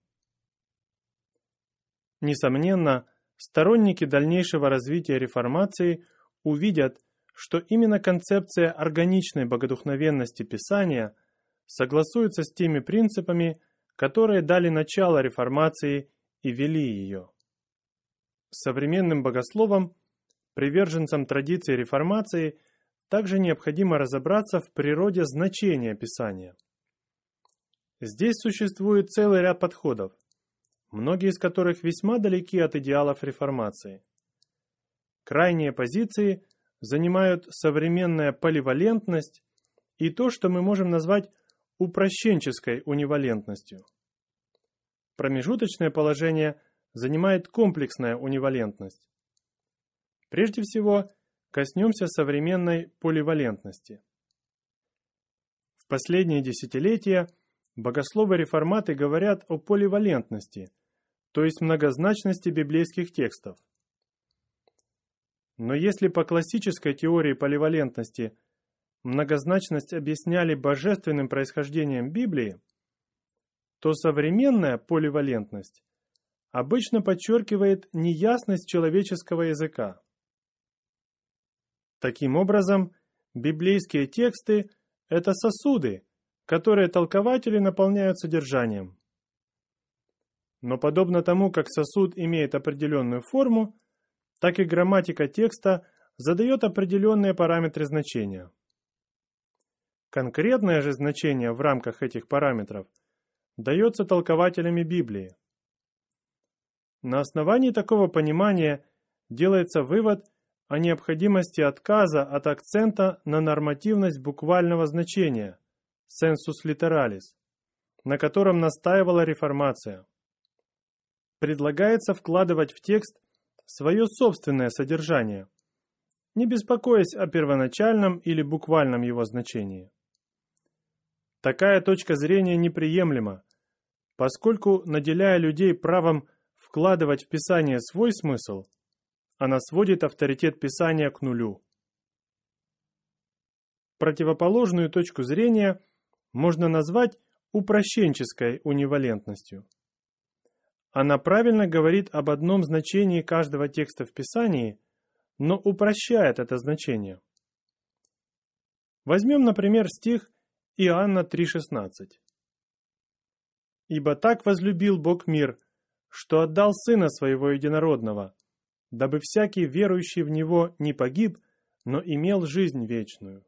Несомненно, сторонники дальнейшего развития реформации увидят, что именно концепция органичной богодухновенности Писания согласуется с теми принципами, которые дали начало реформации и вели ее. Современным богословам, приверженцам традиции реформации, также необходимо разобраться в природе значения Писания. Здесь существует целый ряд подходов, многие из которых весьма далеки от идеалов реформации. Крайние позиции занимают современная поливалентность и то, что мы можем назвать упрощенческой унивалентностью. Промежуточное положение занимает комплексная унивалентность. Прежде всего, коснемся современной поливалентности. В последние десятилетия богословы-реформаты говорят о поливалентности, то есть многозначности библейских текстов. Но если по классической теории поливалентности многозначность объясняли божественным происхождением Библии, то современная поливалентность обычно подчеркивает неясность человеческого языка. Таким образом, библейские тексты – это сосуды, которые толкователи наполняют содержанием. Но подобно тому, как сосуд имеет определенную форму, так и грамматика текста задает определенные параметры значения. Конкретное же значение в рамках этих параметров дается толкователями Библии. На основании такого понимания делается вывод о необходимости отказа от акцента на нормативность буквального значения sensus literalis, на котором настаивала реформация. Предлагается вкладывать в текст свое собственное содержание, не беспокоясь о первоначальном или буквальном его значении. Такая точка зрения неприемлема, поскольку, наделяя людей правом вкладывать в Писание свой смысл, она сводит авторитет Писания к нулю. Противоположную точку зрения можно назвать упрощенческой унивалентностью. Она правильно говорит об одном значении каждого текста в Писании, но упрощает это значение. Возьмем, например, стих Иоанна 3,16. «Ибо так возлюбил Бог мир, что отдал Сына Своего Единородного, дабы всякий верующий в Него не погиб, но имел жизнь вечную».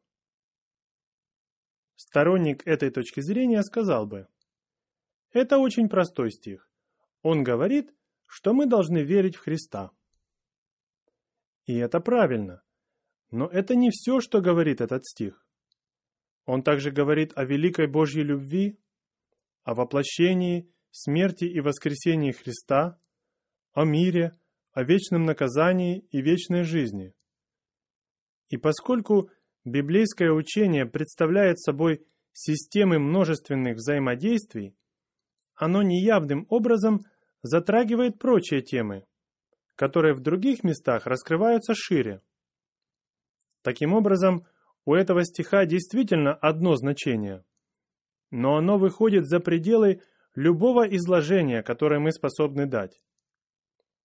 Сторонник этой точки зрения сказал бы: это очень простой стих. Он говорит, что мы должны верить в Христа. И это правильно. Но это не все, что говорит этот стих. Он также говорит о великой Божьей любви, о воплощении, смерти и воскресении Христа, о мире, о вечном наказании и вечной жизни. И поскольку библейское учение представляет собой системы множественных взаимодействий, оно неявным образом затрагивает прочие темы, которые в других местах раскрываются шире. Таким образом, у этого стиха действительно одно значение, но оно выходит за пределы любого изложения, которое мы способны дать.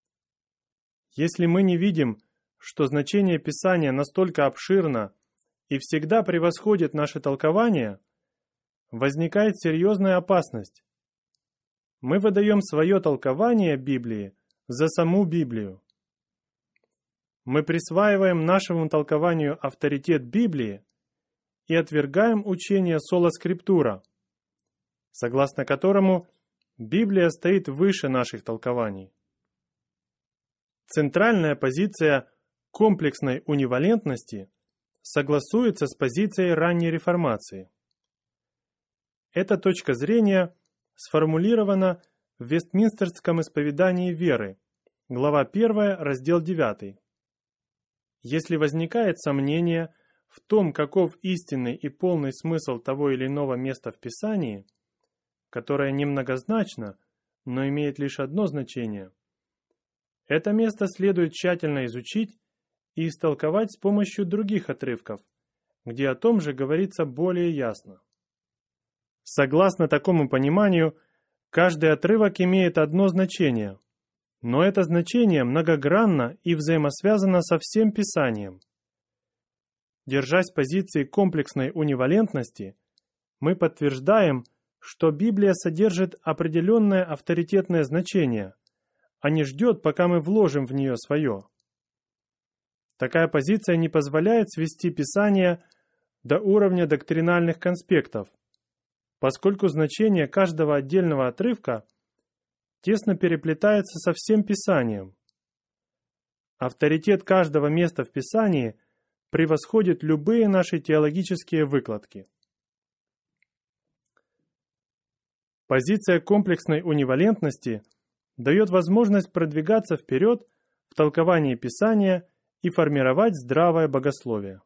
Если мы не видим, что значение Писания настолько обширно и всегда превосходит наше толкование, возникает серьезная опасность. Мы выдаем свое толкование Библии за саму Библию. Мы присваиваем нашему толкованию авторитет Библии и отвергаем учение сола скриптура, согласно которому Библия стоит выше наших толкований. Центральная позиция комплексной унивалентности согласуется с позицией ранней реформации. Эта точка зрения сформулирована в Вестминстерском исповедании веры, глава 1, раздел 9. Если возникает сомнение в том, каков истинный и полный смысл того или иного места в Писании, которое немногозначно, но имеет лишь одно значение, это место следует тщательно изучить и истолковать с помощью других отрывков, где о том же говорится более ясно. Согласно такому пониманию, каждый отрывок имеет одно значение, но это значение многогранно и взаимосвязано со всем Писанием. Держась позиции комплексной унивалентности, мы подтверждаем, что Библия содержит определенное авторитетное значение, а не ждет, пока мы вложим в нее свое. Такая позиция не позволяет свести Писание до уровня доктринальных конспектов, поскольку значение каждого отдельного отрывка тесно переплетается со всем Писанием. Авторитет каждого места в Писании превосходит любые наши теологические выкладки. Позиция комплексной унивалентности дает возможность продвигаться вперед в толковании Писания и формировать здравое богословие.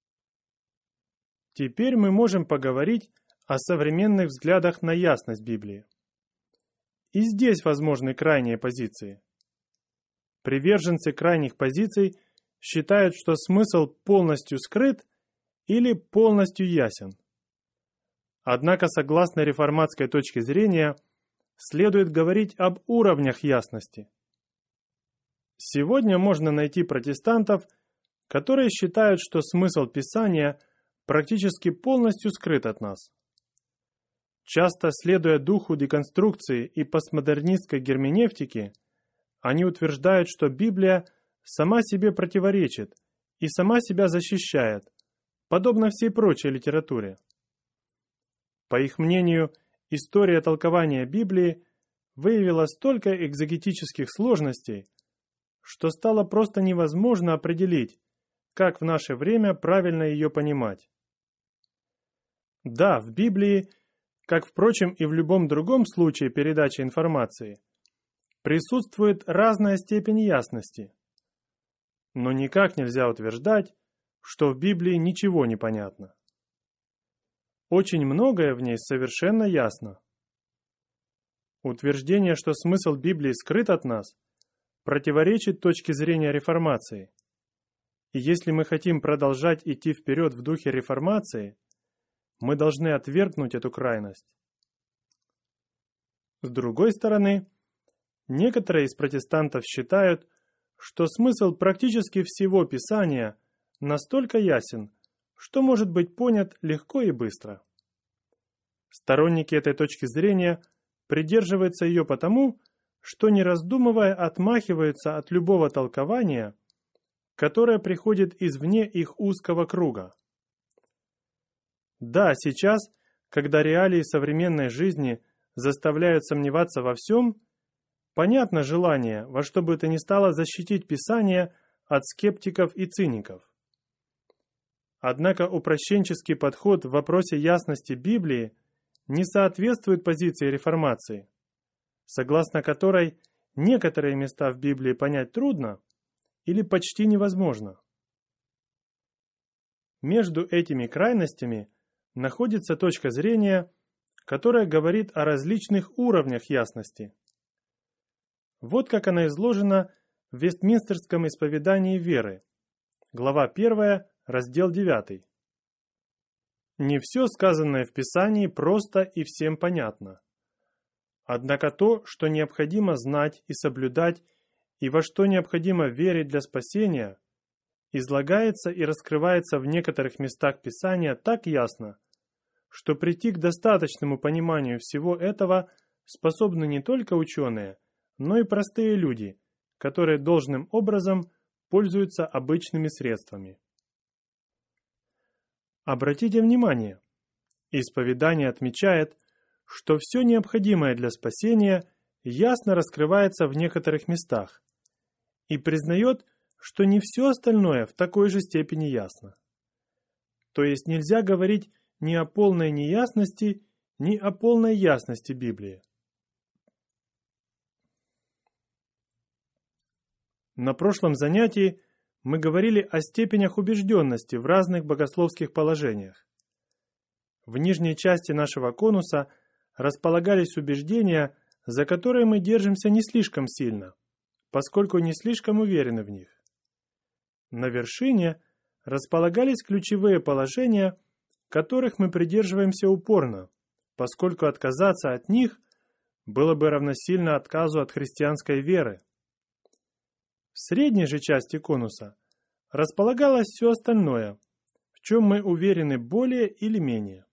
Теперь мы можем поговорить о современных взглядах на ясность Библии. И здесь возможны крайние позиции. Приверженцы крайних позиций считают, что смысл полностью скрыт или полностью ясен. Однако, согласно реформатской точке зрения, следует говорить об уровнях ясности. Сегодня можно найти протестантов, которые считают, что смысл Писания практически полностью скрыт от нас. Часто следуя духу деконструкции и постмодернистской герменевтики, они утверждают, что Библия сама себе противоречит и сама себя защищает, подобно всей прочей литературе. По их мнению, история толкования Библии выявила столько экзегетических сложностей, что стало просто невозможно определить, как в наше время правильно ее понимать. Да, в Библии, как, впрочем, и в любом другом случае передачи информации, присутствует разная степень ясности. Но никак нельзя утверждать, что в Библии ничего не понятно. Очень многое в ней совершенно ясно. Утверждение, что смысл Библии скрыт от нас, противоречит точке зрения реформации. И если мы хотим продолжать идти вперед в духе реформации, мы должны отвергнуть эту крайность. С другой стороны, некоторые из протестантов считают, что смысл практически всего Писания настолько ясен, что может быть понят легко и быстро. Сторонники этой точки зрения придерживаются ее потому, что, не раздумывая, отмахиваются от любого толкования, которое приходит извне их узкого круга. Да, сейчас, когда реалии современной жизни заставляют сомневаться во всем, понятно желание во что бы то ни стало защитить Писание от скептиков и циников. Однако упрощенческий подход в вопросе ясности Библии не соответствует позиции реформации, согласно которой некоторые места в Библии понять трудно или почти невозможно. Между этими крайностями находится точка зрения, которая говорит о различных уровнях ясности. Вот как она изложена в Вестминстерском исповедании веры, глава 1, раздел 9. Не все сказанное в Писании просто и всем понятно. Однако то, что необходимо знать и соблюдать, и во что необходимо верить для спасения, излагается и раскрывается в некоторых местах Писания так ясно, что прийти к достаточному пониманию всего этого способны не только ученые, но и простые люди, которые должным образом пользуются обычными средствами. Обратите внимание, исповедание отмечает, что все необходимое для спасения ясно раскрывается в некоторых местах и признает, что не все остальное в такой же степени ясно. То есть нельзя говорить ни о полной неясности, ни о полной ясности Библии. На прошлом занятии мы говорили о степенях убежденности в разных богословских положениях. В нижней части нашего конуса располагались убеждения, за которые мы держимся не слишком сильно, поскольку не слишком уверены в них. На вершине располагались ключевые положения, которых мы придерживаемся упорно, поскольку отказаться от них было бы равносильно отказу от христианской веры. В средней же части конуса располагалось все остальное, в чем мы уверены более или менее.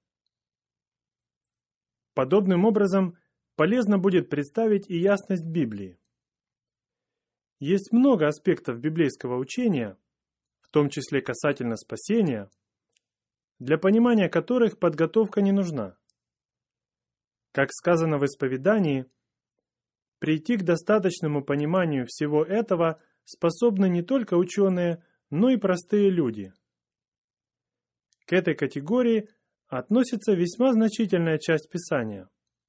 Подобным образом полезно будет представить и ясность Библии. Есть много аспектов библейского учения, в том числе касательно спасения, для понимания которых подготовка не нужна. Как сказано в исповедании, прийти к достаточному пониманию всего этого способны не только ученые, но и простые люди. К этой категории относится весьма значительная часть Писания.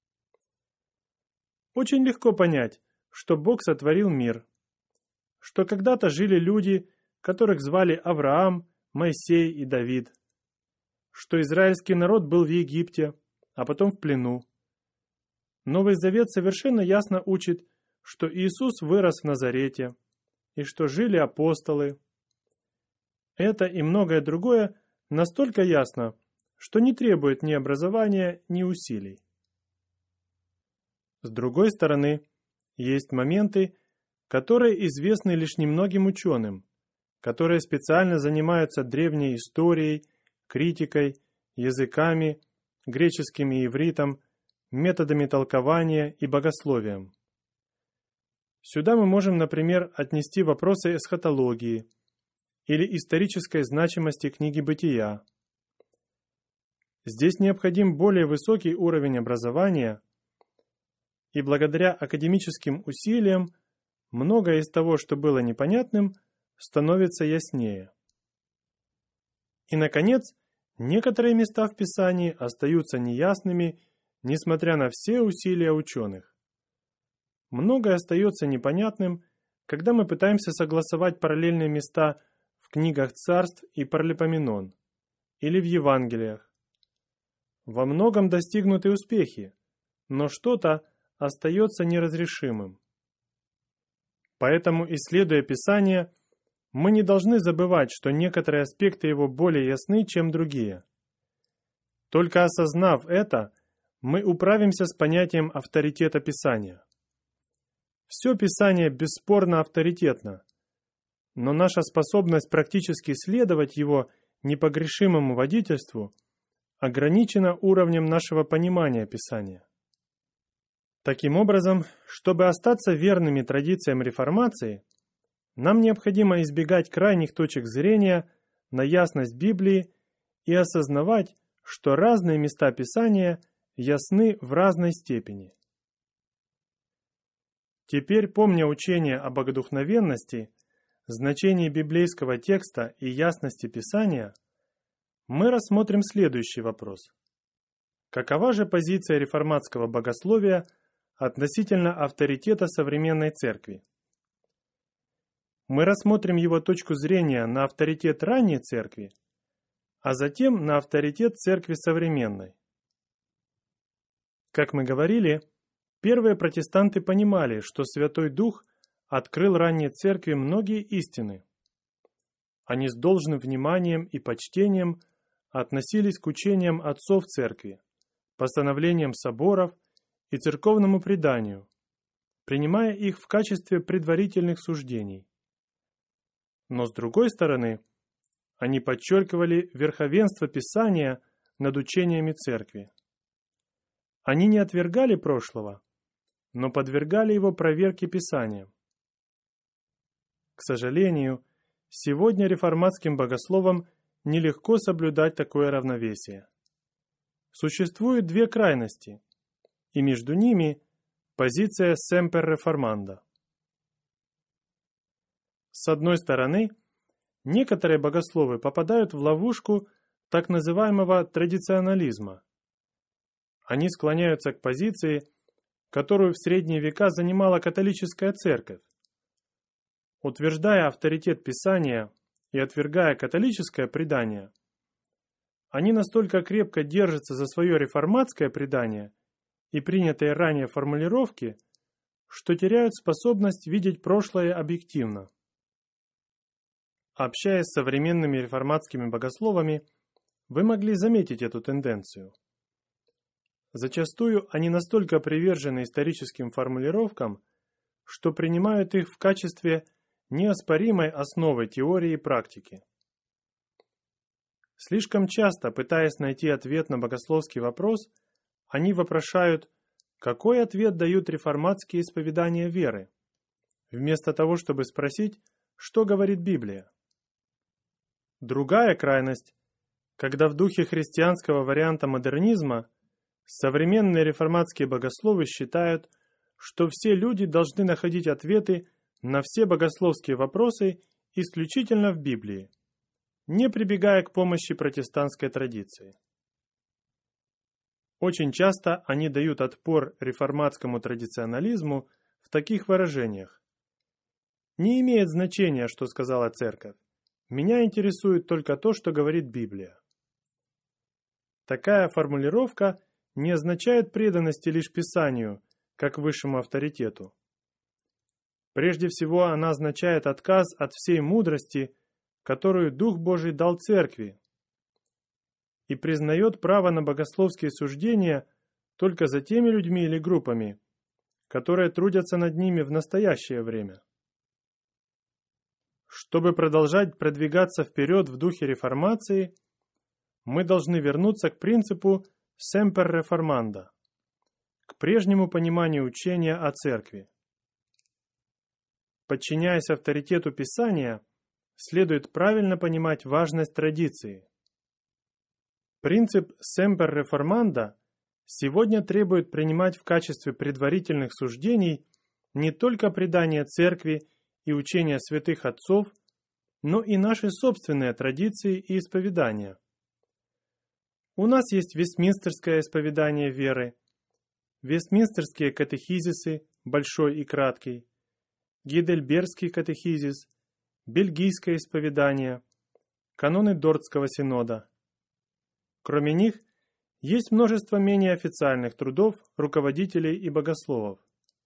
Очень легко понять, что Бог сотворил мир, что когда-то жили люди, которых звали Авраам, Моисей и Давид, что израильский народ был в Египте, а потом в плену. Новый Завет совершенно ясно учит, что Иисус вырос в Назарете, и что жили апостолы. Это и многое другое настолько ясно, что не требует ни образования, ни усилий. С другой стороны, есть моменты, которые известны лишь немногим ученым, которые специально занимаются древней историей, критикой, языками, греческим и ивритом, методами толкования и богословием. Сюда мы можем, например, отнести вопросы эсхатологии или исторической значимости книги «Бытия». Здесь необходим более высокий уровень образования, и благодаря академическим усилиям многое из того, что было непонятным, становится яснее. И, наконец, некоторые места в Писании остаются неясными, несмотря на все усилия ученых. Многое остается непонятным, когда мы пытаемся согласовать параллельные места в книгах Царств и Паралипоменон или в Евангелиях. Во многом достигнуты успехи, но что-то остается неразрешимым. Поэтому, исследуя Писание, мы не должны забывать, что некоторые аспекты его более ясны, чем другие. Только осознав это, мы управимся с понятием авторитета Писания. Все Писание бесспорно авторитетно, но наша способность практически следовать его непогрешимому водительству ограничена уровнем нашего понимания Писания. Таким образом, чтобы остаться верными традициям реформации, нам необходимо избегать крайних точек зрения на ясность Библии и осознавать, что разные места Писания ясны в разной степени. Теперь, помня учение о богодухновенности, значении библейского текста и ясности Писания, мы рассмотрим следующий вопрос. Какова же позиция реформатского богословия относительно авторитета современной церкви? Мы рассмотрим его точку зрения на авторитет ранней церкви, а затем на авторитет церкви современной. Как мы говорили, первые протестанты понимали, что Святой Дух открыл ранней церкви многие истины. Они с должным вниманием и почтением относились к учениям отцов церкви, постановлениям соборов и церковному преданию, принимая их в качестве предварительных суждений. Но с другой стороны, они подчеркивали верховенство Писания над учениями Церкви. Они не отвергали прошлого, но подвергали его проверке Писанием. К сожалению, сегодня реформатским богословам нелегко соблюдать такое равновесие. Существует две крайности, и между ними позиция Семпер Реформанда. С одной стороны, некоторые богословы попадают в ловушку так называемого традиционализма. Они склоняются к позиции, которую в средние века занимала католическая церковь. Утверждая авторитет Писания и отвергая католическое предание, они настолько крепко держатся за свое реформатское предание и принятые ранее формулировки, что теряют способность видеть прошлое объективно. Общаясь с современными реформатскими богословами, вы могли заметить эту тенденцию. Зачастую они настолько привержены историческим формулировкам, что принимают их в качестве неоспоримой основы теории и практики. Слишком часто, пытаясь найти ответ на богословский вопрос, они вопрошают, какой ответ дают реформатские исповедания веры, вместо того, чтобы спросить, что говорит Библия. Другая крайность, когда в духе христианского варианта модернизма современные реформатские богословы считают, что все люди должны находить ответы на все богословские вопросы исключительно в Библии, не прибегая к помощи протестантской традиции. Очень часто они дают отпор реформатскому традиционализму в таких выражениях. Не имеет значения, что сказала Церковь. Меня интересует только то, что говорит Библия. Такая формулировка не означает преданности лишь Писанию, как высшему авторитету. Прежде всего, она означает отказ от всей мудрости, которую Дух Божий дал Церкви, и признает право на богословские суждения только за теми людьми или группами, которые трудятся над ними в настоящее время. Чтобы продолжать продвигаться вперед в духе реформации, мы должны вернуться к принципу Semper Reformanda, к прежнему пониманию учения о Церкви. Подчиняясь авторитету Писания, следует правильно понимать важность традиции. Принцип Semper Reformanda сегодня требует принимать в качестве предварительных суждений не только предания Церкви и учения святых отцов, но и наши собственные традиции и исповедания. У нас есть Вестминстерское исповедание веры, Вестминстерские катехизисы, большой и краткий, Гейдельбергский катехизис, Бельгийское исповедание, каноны Дортского синода. Кроме них, есть множество менее официальных трудов руководителей и богословов.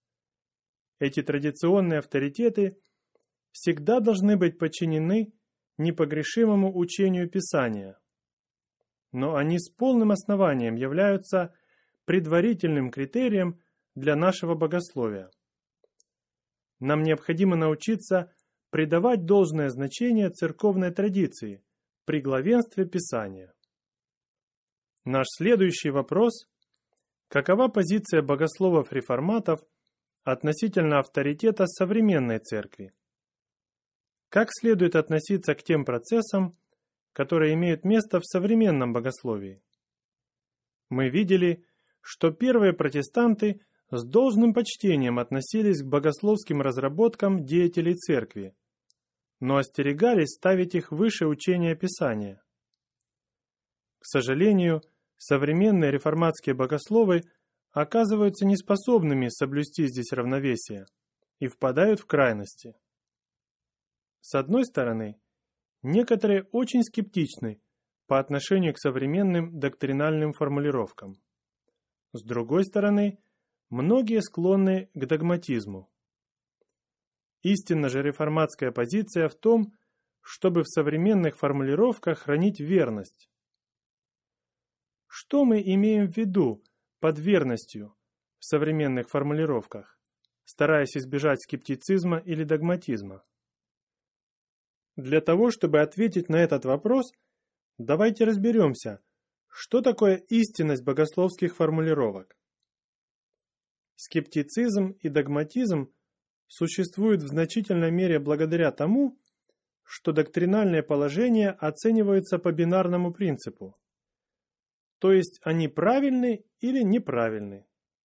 Эти традиционные авторитеты всегда должны быть подчинены непогрешимому учению Писания, но они с полным основанием являются предварительным критерием для нашего богословия. Нам необходимо научиться придавать должное значение церковной традиции при главенстве Писания. Наш следующий вопрос – какова позиция богословов-реформатов относительно авторитета современной церкви? Как следует относиться к тем процессам, которые имеют место в современном богословии? Мы видели, что первые протестанты с должным почтением относились к богословским разработкам деятелей церкви, но остерегались ставить их выше учения Писания. К сожалению, современные реформатские богословы оказываются неспособными соблюсти здесь равновесие и впадают в крайности. С одной стороны, некоторые очень скептичны по отношению к современным доктринальным формулировкам. С другой стороны, многие склонны к догматизму. Истинно же реформатская позиция в том, чтобы в современных формулировках хранить верность. Что мы имеем в виду под верностью в современных формулировках, стараясь избежать скептицизма или догматизма? Для того, чтобы ответить на этот вопрос, давайте разберемся, что такое истинность богословских формулировок. Скептицизм и догматизм существуют в значительной мере благодаря тому, что доктринальные положения оцениваются по бинарному принципу, то есть они правильны или неправильны.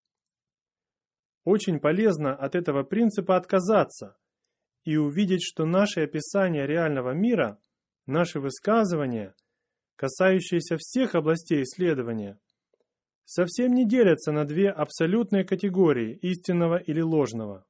Очень полезно от этого принципа отказаться и увидеть, что наши описания реального мира, наши высказывания, касающиеся всех областей исследования, совсем не делятся на две абсолютные категории истинного или ложного.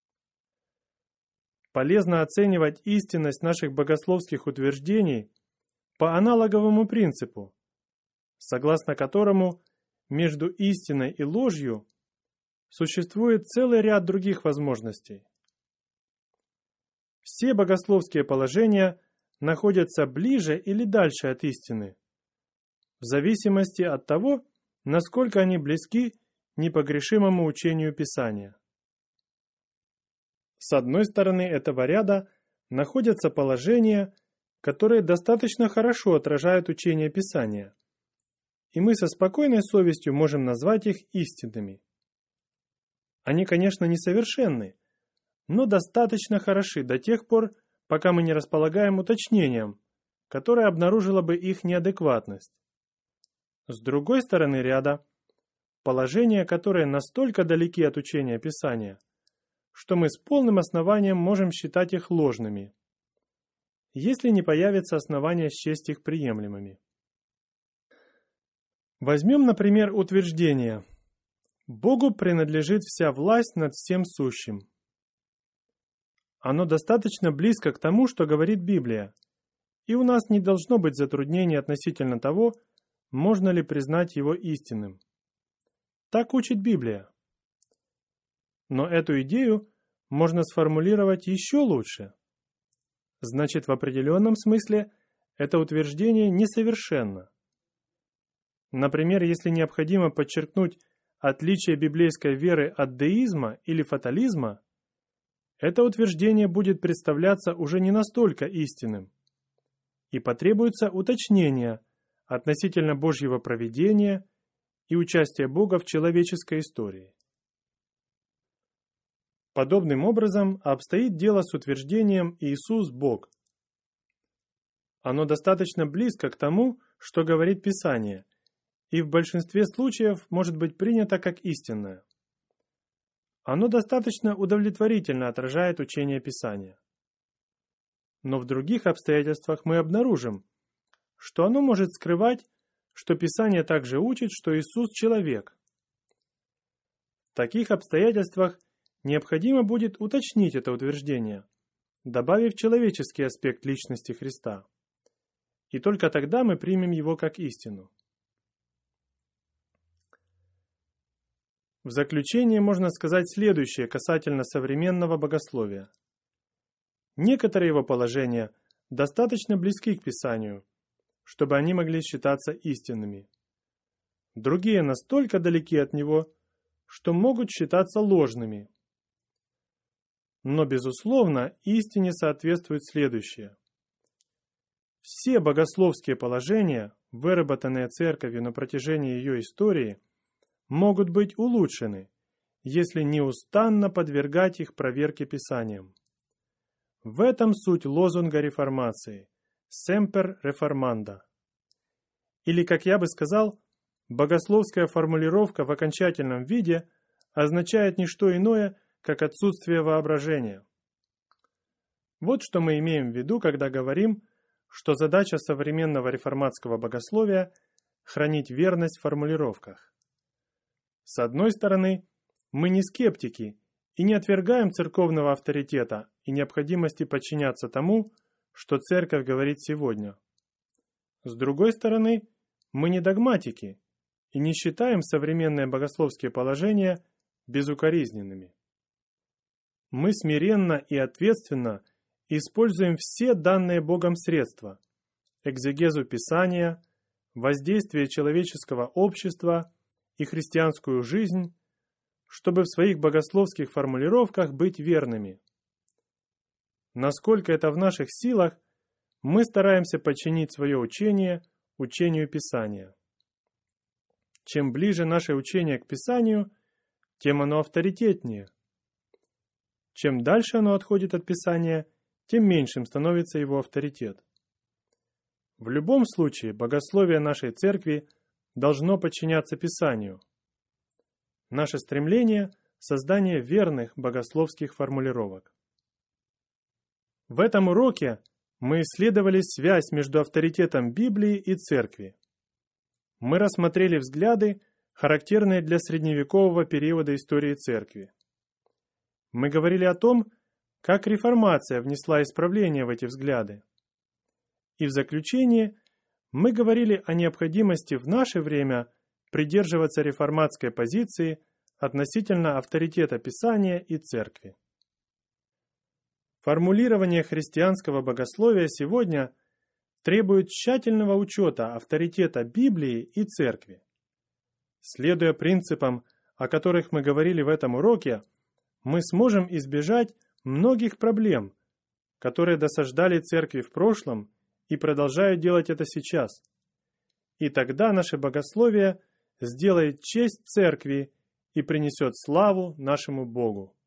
Полезно оценивать истинность наших богословских утверждений по аналоговому принципу, согласно которому между истиной и ложью существует целый ряд других возможностей. Все богословские положения находятся ближе или дальше от истины, в зависимости от того, насколько они близки непогрешимому учению Писания. С одной стороны этого ряда находятся положения, которые достаточно хорошо отражают учение Писания, и мы со спокойной совестью можем назвать их истинными. Они, конечно, несовершенны, но достаточно хороши до тех пор, пока мы не располагаем уточнением, которое обнаружило бы их неадекватность. С другой стороны ряда, положения, которые настолько далеки от учения Писания, что мы с полным основанием можем считать их ложными, если не появится основание счесть их приемлемыми. Возьмем, например, утверждение: «Богу принадлежит вся власть над всем сущим». Оно достаточно близко к тому, что говорит Библия, и у нас не должно быть затруднений относительно того, можно ли признать его истинным. Так учит Библия. Но эту идею можно сформулировать еще лучше. Значит, в определенном смысле это утверждение несовершенно. Например, если необходимо подчеркнуть отличие библейской веры от деизма или фатализма, это утверждение будет представляться уже не настолько истинным, и потребуется уточнение относительно Божьего провидения и участия Бога в человеческой истории. Подобным образом обстоит дело с утверждением «Иисус – Бог». Оно достаточно близко к тому, что говорит Писание, и в большинстве случаев может быть принято как истинное. Оно достаточно удовлетворительно отражает учение Писания. Но в других обстоятельствах мы обнаружим, что оно может скрывать, что Писание также учит, что Иисус – человек. В таких обстоятельствах необходимо будет уточнить это утверждение, добавив человеческий аспект личности Христа. И только тогда мы примем его как истину. В заключение можно сказать следующее касательно современного богословия. Некоторые его положения достаточно близки к Писанию, чтобы они могли считаться истинными. Другие настолько далеки от него, что могут считаться ложными. Но, безусловно, истине соответствует следующее. Все богословские положения, выработанные Церковью на протяжении ее истории, могут быть улучшены, если неустанно подвергать их проверке Писанием. В этом суть лозунга реформации «Semper Reformanda». Или, как я бы сказал, богословская формулировка в окончательном виде означает не что иное, как отсутствие воображения. Вот что мы имеем в виду, когда говорим, что задача современного реформатского богословия – хранить верность в формулировках. С одной стороны, мы не скептики и не отвергаем церковного авторитета и необходимости подчиняться тому, что Церковь говорит сегодня. С другой стороны, мы не догматики и не считаем современные богословские положения безукоризненными. Мы смиренно и ответственно используем все данные Богом средства – экзегезу Писания, воздействие человеческого общества и христианскую жизнь, чтобы в своих богословских формулировках быть верными. Насколько это в наших силах, мы стараемся подчинить свое учение учению Писания. Чем ближе наше учение к Писанию, тем оно авторитетнее. Чем дальше оно отходит от Писания, тем меньшим становится его авторитет. В любом случае, богословие нашей церкви должно подчиняться Писанию. Наше стремление – создание верных богословских формулировок. В этом уроке мы исследовали связь между авторитетом Библии и церкви. Мы рассмотрели взгляды, характерные для средневекового периода истории церкви. Мы говорили о том, как реформация внесла исправление в эти взгляды. И в заключение мы говорили о необходимости в наше время придерживаться реформатской позиции относительно авторитета Писания и церкви. Формулирование христианского богословия сегодня требует тщательного учета авторитета Библии и церкви. Следуя принципам, о которых мы говорили в этом уроке, мы сможем избежать многих проблем, которые досаждали церкви в прошлом и продолжают делать это сейчас. И тогда наше богословие сделает честь церкви и принесет славу нашему Богу.